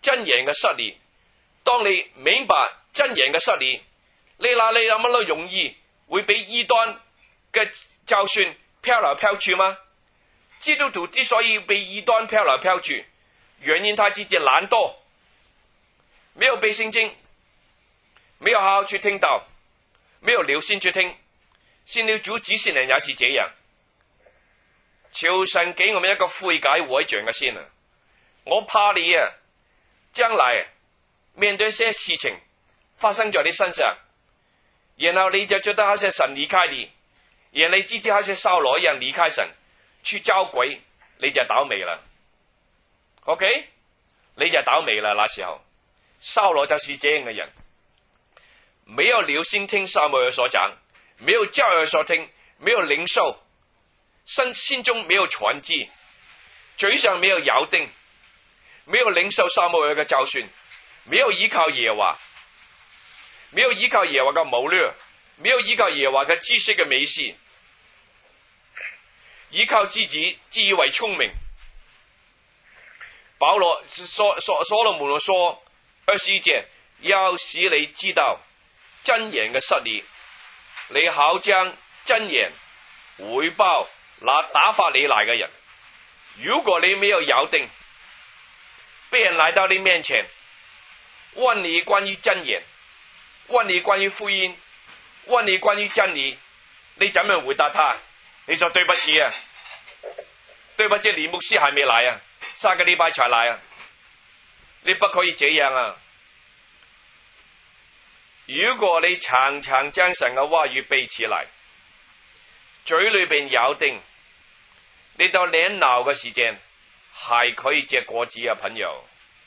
真言嘅實理，當你明白真言嘅實理，你有乜都容易會俾異端嘅教訓飄來飄去嗎？基督徒之所以被異端飄來飄去，原因他自己懶惰，沒有背聖經，沒有好好去聽道，沒有留心去聽。信了主指示人也是這樣。求神給我們一個悔改回轉嘅心啊！我怕你啊，將來面對一些事情發生在你身上，然後你就覺得好似神離開你，然後你自己好似掃羅一樣離開神去招鬼，你就倒霉啦。OK， 你就倒霉啦。那時候掃羅就是這樣嘅人，沒有留心聽撒母耳所講，沒有教耳所聽，沒有領受，心中沒有傳記，嘴上沒有咬定，沒有領受撒母耳嘅教訓，沒有依靠耶和華，沒有依靠耶和華嘅謀略，沒有依靠耶和華嘅知識嘅美事，依靠自己自以為聰明。所羅門說21節，要使你知道真言嘅實理，你好將真言回報那打發你來嘅人。如果你沒有咬定，被人來到你面前問你關於真言，問你關於福音，問你關於真理，你怎樣回答他？你說對不起啊，對不起，李牧師還沒來啊，3個禮拜才來啊，你不可以這樣啊。如果你常常將神嘅話語背起來，嘴裏邊咬定，你到年老嘅時間還可以結果子啊，朋友。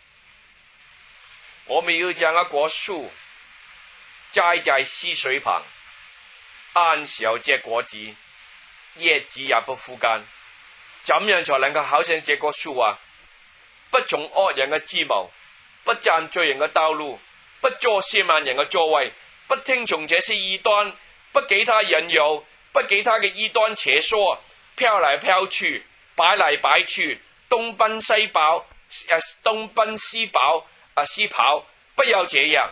我們要將一棵樹栽在溪水旁，按時候結果子，葉子也不枯乾。怎樣才能夠好像這棵樹啊？不從惡人嘅計謀，不站罪人嘅道路，不坐褻慢人嘅座位，不聽從這些異端，不給他引誘，不給他嘅異端邪說，飄來飄去，擺來擺去，東奔西跑，東奔西跑，西跑，不要這樣。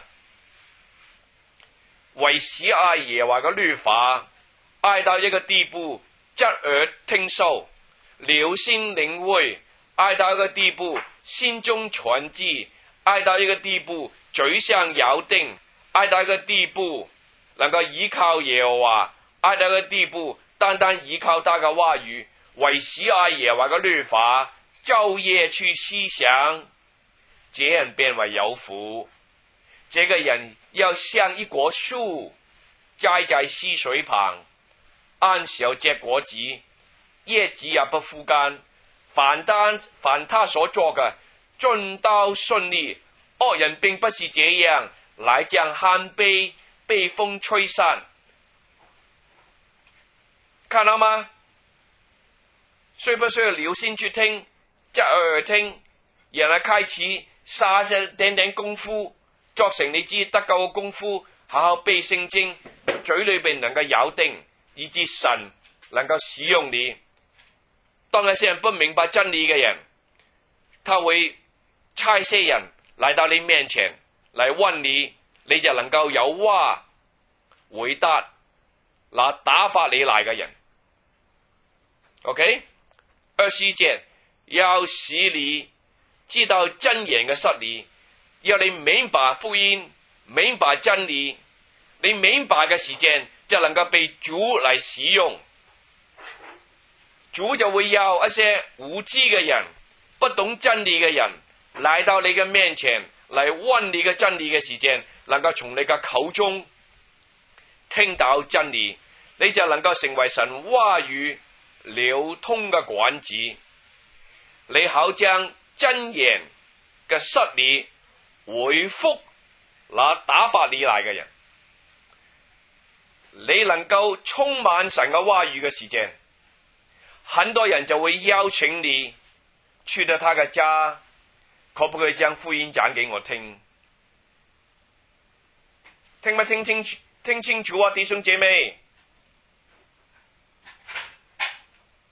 為喜愛耶和華嘅律法，愛到一個地步，側耳聽受，留心領會，愛到一個地步，心中存記，愛到一個地步，嘴上咬定，愛到一個地步，能夠依靠耶和華，愛到一個地步，單單依靠他嘅話語，為喜愛耶和華嘅律法，晝夜去思想，這人變為有福。這個人要像一棵樹，栽在溪水旁，按時候結果子，葉子也不枯乾。凡他所做嘅，盡都順利。惡人並不是這樣，乃將謙卑被風吹散。看到嗎？需不需要留心去聽，側耳聽，然後開始撒一點點功夫，作成你自己得救嘅功夫，好好背聖經，嘴裏邊能夠咬定，以致神能夠使用你。當那些人不明白真理嘅人，他會差些人來到你面前嚟問你，你就能夠有話回答那打發你來嘅人。OK， 21節，要使你知道真言嘅實理，要你明白福音，明白真理，你明白嘅時間就能夠被主嚟使用。主就會有一些無知嘅人，不懂真理嘅人來到你嘅面前嚟問你嘅真理嘅時間，能夠從你嘅口中聽到真理，你就能夠成為神話語流通嘅管子。你好將真言嘅實理回復那打發你來嘅人，你能夠充滿神嘅話語嘅時間，很多人就會邀請你去到他嘅家，可不可以將福音講給我聽？聽不聽清楚啊，弟兄姐妹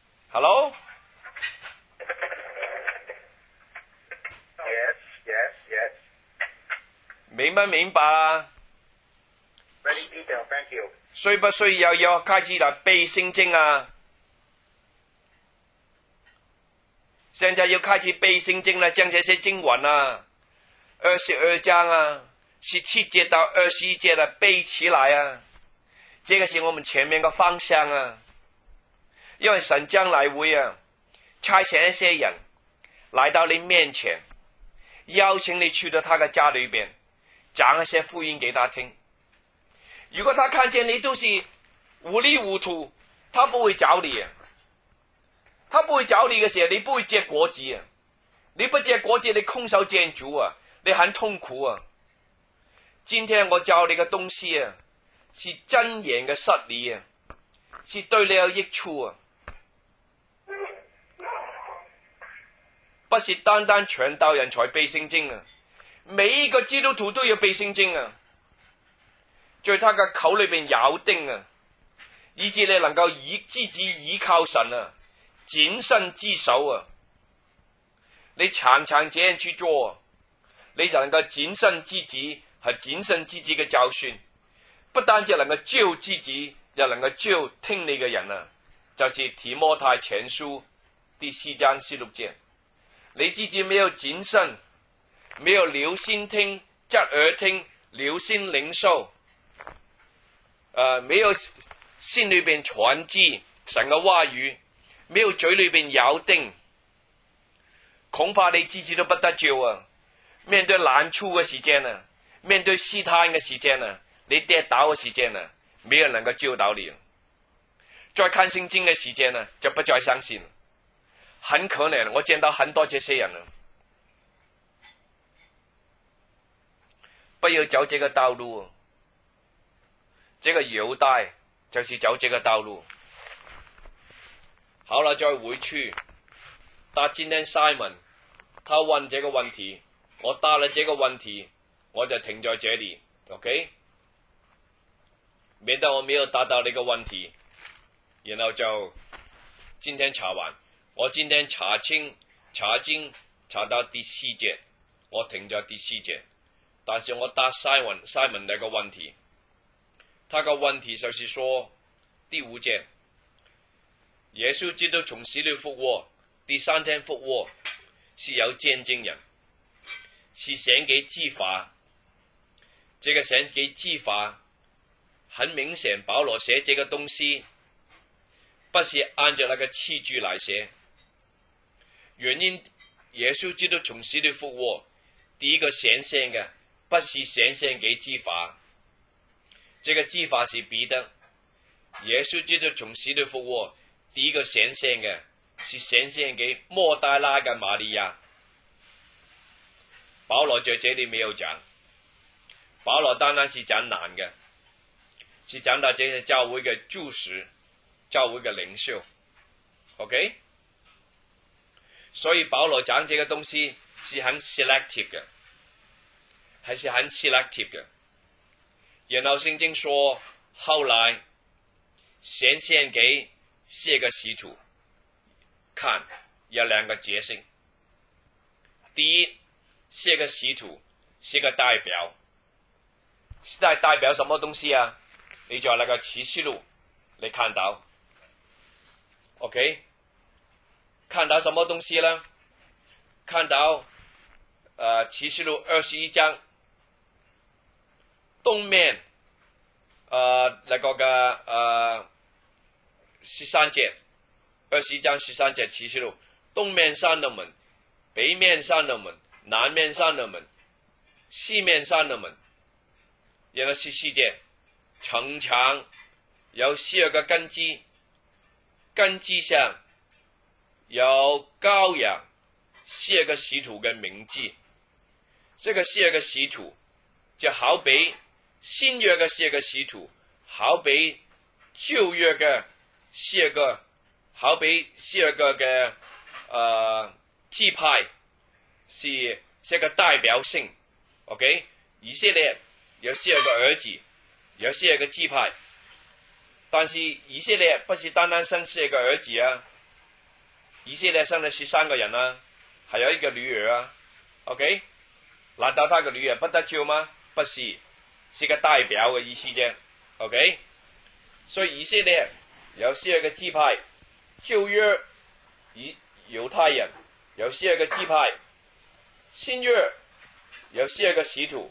？Hello？ Yes. 明不明白啊 Very detailed, thank you. 需不需要開始嚟背聖經啊？現在要開始背聖經了，將這些經文啊，22章啊，17節到21節的背起來啊，這個是我們前面嘅方向啊。因為神將來會啊，差遣一些人來到你面前，邀請你去到他嘅家裏邊，講一些福音給他聽。如果他看見你都是糊裡糊塗，他不會找你啊。他不會找你嘅時候，你不會結果子啊。你不結果子，你空手見主啊，你很痛苦啊。今天我教你嘅東西啊，是真言嘅實理啊，是對你有益處啊，不是單單傳道人才背聖經啊，每一個基督徒都要背聖經啊，在他嘅口裏邊咬釘啊，以致你能夠自己倚靠神啊，謹慎之手啊，你常常這樣去做，你就能夠謹慎自己和謹慎自己嘅教訓，不單止能夠救自己，又能夠救聽你嘅人啊，就是提摩太前書第4章16節，你自己沒有謹慎，沒有留心聽，側耳聽，留心領受，沒有心裏邊傳記神嘅話語，沒有嘴裏邊咬釘，恐怕你自己都不得救啊！面對難處嘅時間啊，面對試探嘅時間啊，你跌倒嘅時間啊，沒有人能夠救到你。再看聖經嘅時間啊，就不再相信，很可能我見到很多這些人啊，不要走這個道路，這個猶大就是走這個道路。好了，再回去答今天 Simon 他問這個問題，我答了這個問題，我就停在這裏 ，OK？ 免得我沒有答到你個問題，然後就今天查完，我今天查經查到第4節，我停在第4節，但是我答 Simon 那個問題，他個問題就是說第5節。耶穌基督從死裏復活，第3天復活，是有見證人，是神給記法。這個神給記法，很明顯保羅寫這個東西，不是按照那個次序來寫。原因耶穌基督從死裏復活，第一個顯現嘅，不是顯現給記法，這個記法是彼得。耶穌基督從死裏復活，第一個顯現嘅是顯現給莫大拉嘅瑪利亞。保羅在這裏沒有講，保羅當然是講難嘅，是講到這些教會嘅柱石、教會嘅領袖。OK， 所以保羅講這個東西是很 selective 嘅，還是很 selective 嘅。然後聖經說，後來顯現給4個使徒，看有2個角色。第一，4個使徒是個代表，是代表什麼東西啊？你在那個啟示錄你看到 ，OK？ 看到什麼東西呢？看到啟示錄21章東面那個嘅13節，21章13節啟示錄，東面上的門，北面上的門，南面上的門，西面上的門。然後14節，城牆有12個根基，根基上有羔羊12個使徒嘅名字。這個12個使徒就好比新約嘅12個使徒，好比舊約嘅12個，好比12個嘅支派，是這個代表性。OK， 以色列有12個兒子，有12個支派，但是以色列不是單單生12個兒子啊，以色列生了13個人啊，還有一個女兒啊。OK， 難道他個女兒不得救嗎？ 不是，是個代表嘅意思啫。OK， 所以以色列有12個支派，舊約猶太人有12個支派，新約有12個使徒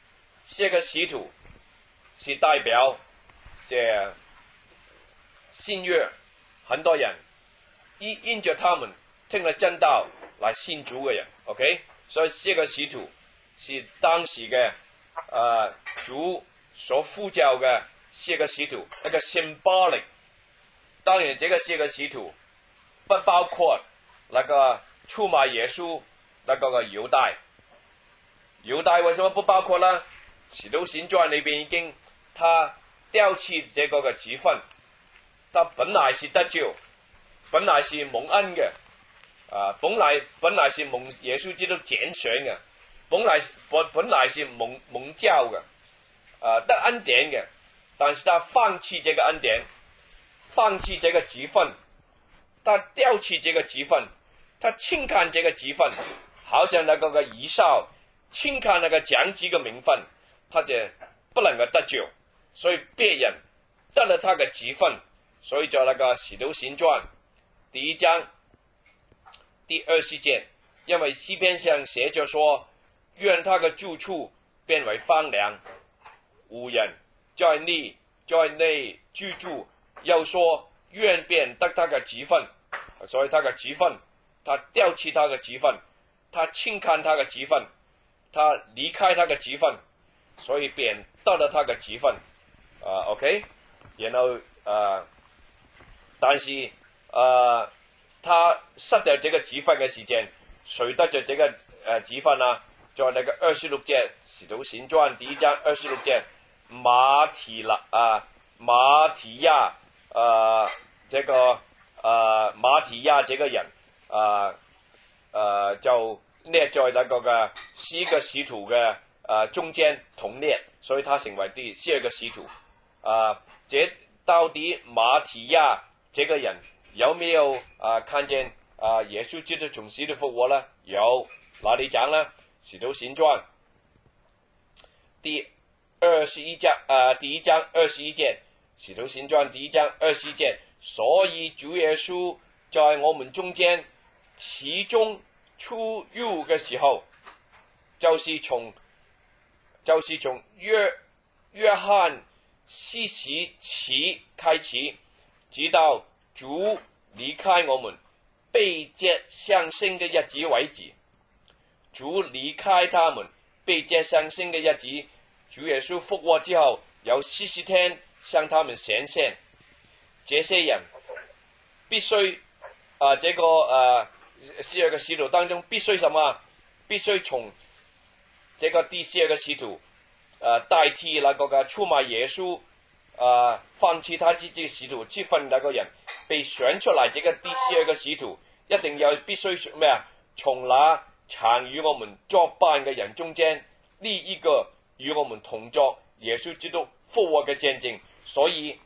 ，12個使徒是代表這新約很多人因着他們聽了真道來信主嘅人。OK， 所以12個使徒是當時嘅主所呼召嘅12個使徒，一個 symbolic。當然，這個12個使徒不包括那個出賣耶穌那個猶大。猶大為什麼不包括呢？使徒行傳裏邊已經他丟棄這個嘅職分，他本來是得救，本來是蒙恩嘅，本來是蒙耶穌基督揀選嘅，本來是蒙召嘅，得恩典嘅，但是他放棄這個恩典，放棄這個職分，他丟棄這個職分，他輕看這個職分，好像那個以掃輕看那個長子嘅名分，他就不能夠得救，所以別人得了他嘅職分，所以在那個使徒行傳第1章第20節，因為詩篇上寫着說，願他嘅住處變為荒涼，無人在內居住，又說願變得他嘅職分，所以他嘅職分，他丟棄他嘅職分，他輕看他嘅職分，他離開他嘅職分，所以便得了他嘅職分。OK， 然後但是他失掉這個職分嘅時間，誰得着這個職分啊？在那個26節，使徒行傳第1章26節，馬提亞這個馬提亞這個人就列在那個嘅12個使徒嘅中間同列，所以他成為第12個使徒。這到底馬提亞這個人有沒有看見耶穌基督從死裏復活呢？有，哪裏講呢？使徒行傳第1章21節，使徒行傳第1章21節，所以主耶穌在我們中間其中出獄嘅時候，就是從約翰施洗期開始，直到主離開我們被接上升的日子為止。主離開他們被接上升的日子，主耶穌復活之後有40天向他們顯現。這些人必須這個12個使徒當中必須什麼？必須從這個第12個使徒代替那個嘅出賣耶穌放棄他自己使徒職分那個人被選出來，這個第12個使徒一定要必須咩啊？從那常與我們作伴嘅人中間立一個與我們同作耶穌基督復活嘅見證。所以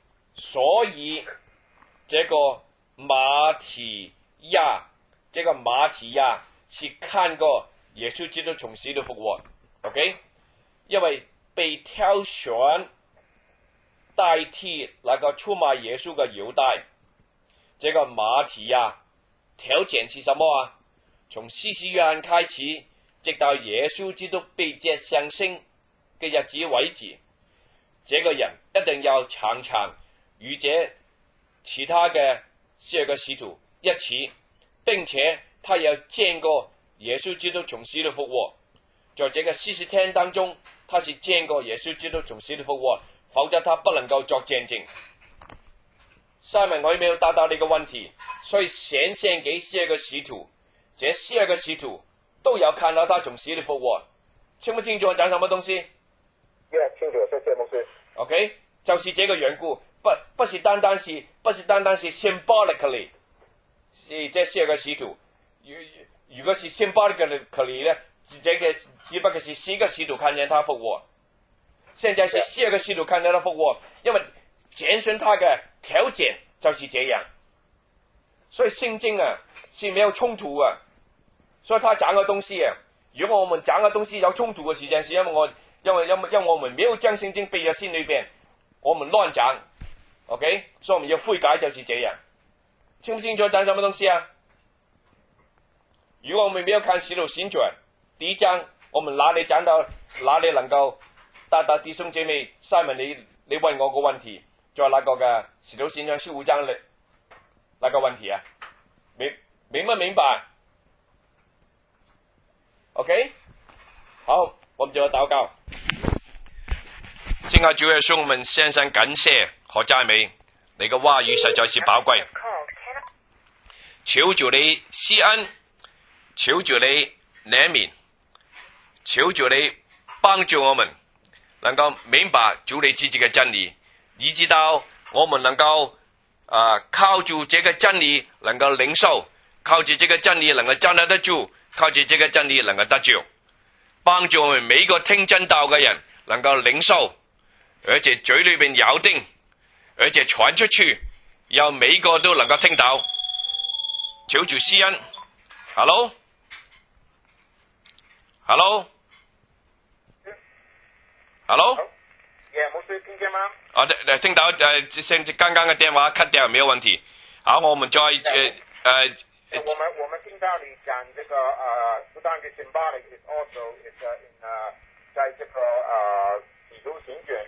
這個馬提亞是看過耶穌基督從死裏復活。OK， 因為被挑選代替那個出賣耶穌嘅猶大，這個馬提亞條件是什麼啊？從施洗約翰開始，直到耶穌基督被接上升嘅日子為止，這個人一定要常常與這其他嘅12個使徒一起，並且他要見過耶穌基督從死裏復活。在這個40天當中，他是見過耶穌基督從死裏復活，否則他不能夠作見證。Simon，我有沒有答到你個問題？所以顯現給12個使徒，這12個使徒都有看到他從死裏復活。清不清楚我講什麼東西？ 清楚，謝謝牧師。 OK， 就是這個緣故，不是單單是 symbolically 是這12個使徒。如果是 symbolically 呢，這個只不過是10個使徒看見他復活。現在是12個使徒看見他復活，因為揀選他嘅條件就是這樣，所以聖經是沒有衝突啊。所以他講嘅東西如果我們講嘅東西有衝突嘅時間，是因為因為我們沒有將聖經背在心裏邊，我們亂講 ，OK， 所以我們要悔改就是這樣，清不清楚講什麼東西啊？如果我們沒有看《使徒行傳》第1章，我們哪裏講到哪裏能夠達到弟兄姐妹Simon你問我個問題，在那個嘅《使徒行傳》15章裏那個問題啊？明不明白 ？OK， 好，我們就要禱告。親愛主耶穌，我們獻上感謝和讚美，你嘅話語實在是寶貴，求主你施恩，求主你憐憫，求主你幫助我們能夠明白主你自己嘅真理，以致到我們能夠靠住這個真理能夠領受，靠住這個真理能夠站得住，靠住這個真理能夠得救，幫助我們每一個聽真道嘅人能夠領受，而且嘴裏邊咬定，而且傳出去，要每一個都能夠聽到。求主施恩。Hello， 牧師聽見嗎？ 聽到剛剛嘅電話 cut 掉，沒有問題。好，我們再我們聽到你講這個不但是 symbolic， is also is in 在這個使徒行傳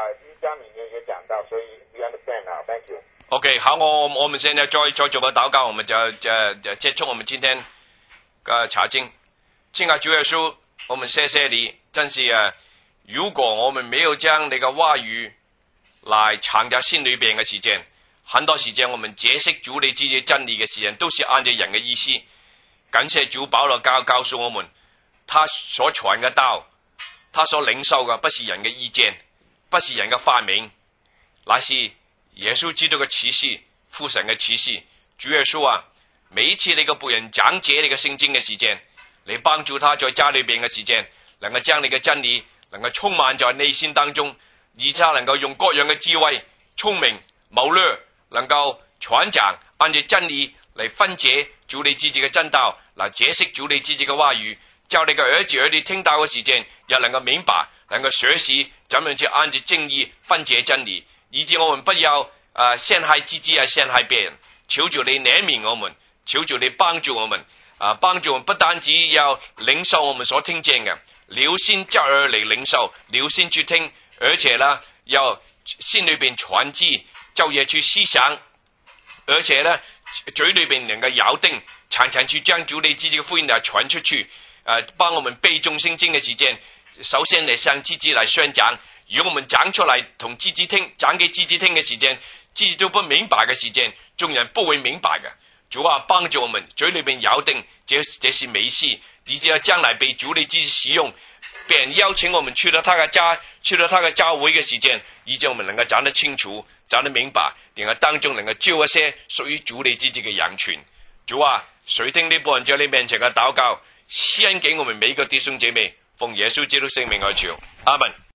1章裏面也講到，所以 we understand now. Thank you. OK， 好，我們現在再做個禱告，我們就結束我們今天嘅查經。親愛主耶穌，我們謝謝你，真是如果我們沒有將你嘅話語來藏在心裏邊嘅時間，很多時間我們解釋主你自己真理嘅時間，都是按照人嘅意思。感謝主保羅告訴我們，他所傳嘅道，他所領受嘅不是人嘅意見，不是人嘅發明，乃是耶穌基督嘅啟示，父神嘅啟示。主耶穌啊，每一次你個僕人講解你嘅聖經嘅時間，你幫助他在家裏邊嘅時間，能夠將你嘅真理能夠充滿在內心當中，而且能夠用各樣嘅智慧、聰明、謀略，能夠傳講按照真理嚟分解主你自己嘅真道，嚟解釋主你自己嘅話語，叫你嘅兒子兒女聽到嘅時間，也能夠明白，能夠學習怎樣去按照正義分解真理，以致我們不要陷害自己陷害別人。求主你憐憫我們，求主你幫助我們，幫助我們不單止要領受我們所聽見嘅，留心側耳嚟領受，留心去聽，而且呢要心裏邊傳記，晝夜去思想，而且呢嘴裏邊能夠咬定，常常去將主你自己嘅福音嚟傳出去。幫我們背誦聖經嘅時間，首先嚟向自己嚟宣講。如果我們講出嚟同自己聽，講給自己聽嘅時間，自己都不明白嘅時間，眾人不會明白嘅。主啊，幫助我們嘴裏邊咬定，這是美事，以至將來被主你自己使用，別人邀請我們去到他嘅家，去到他嘅教會嘅時間，以致我們能夠講得清楚，講得明白，然後當中能夠救一些屬於主你自己嘅羊群。主啊，垂聽呢僕人在你面前嘅禱告，施恩給我們每一個弟兄姐妹，奉耶穌基督聖名而求，阿門。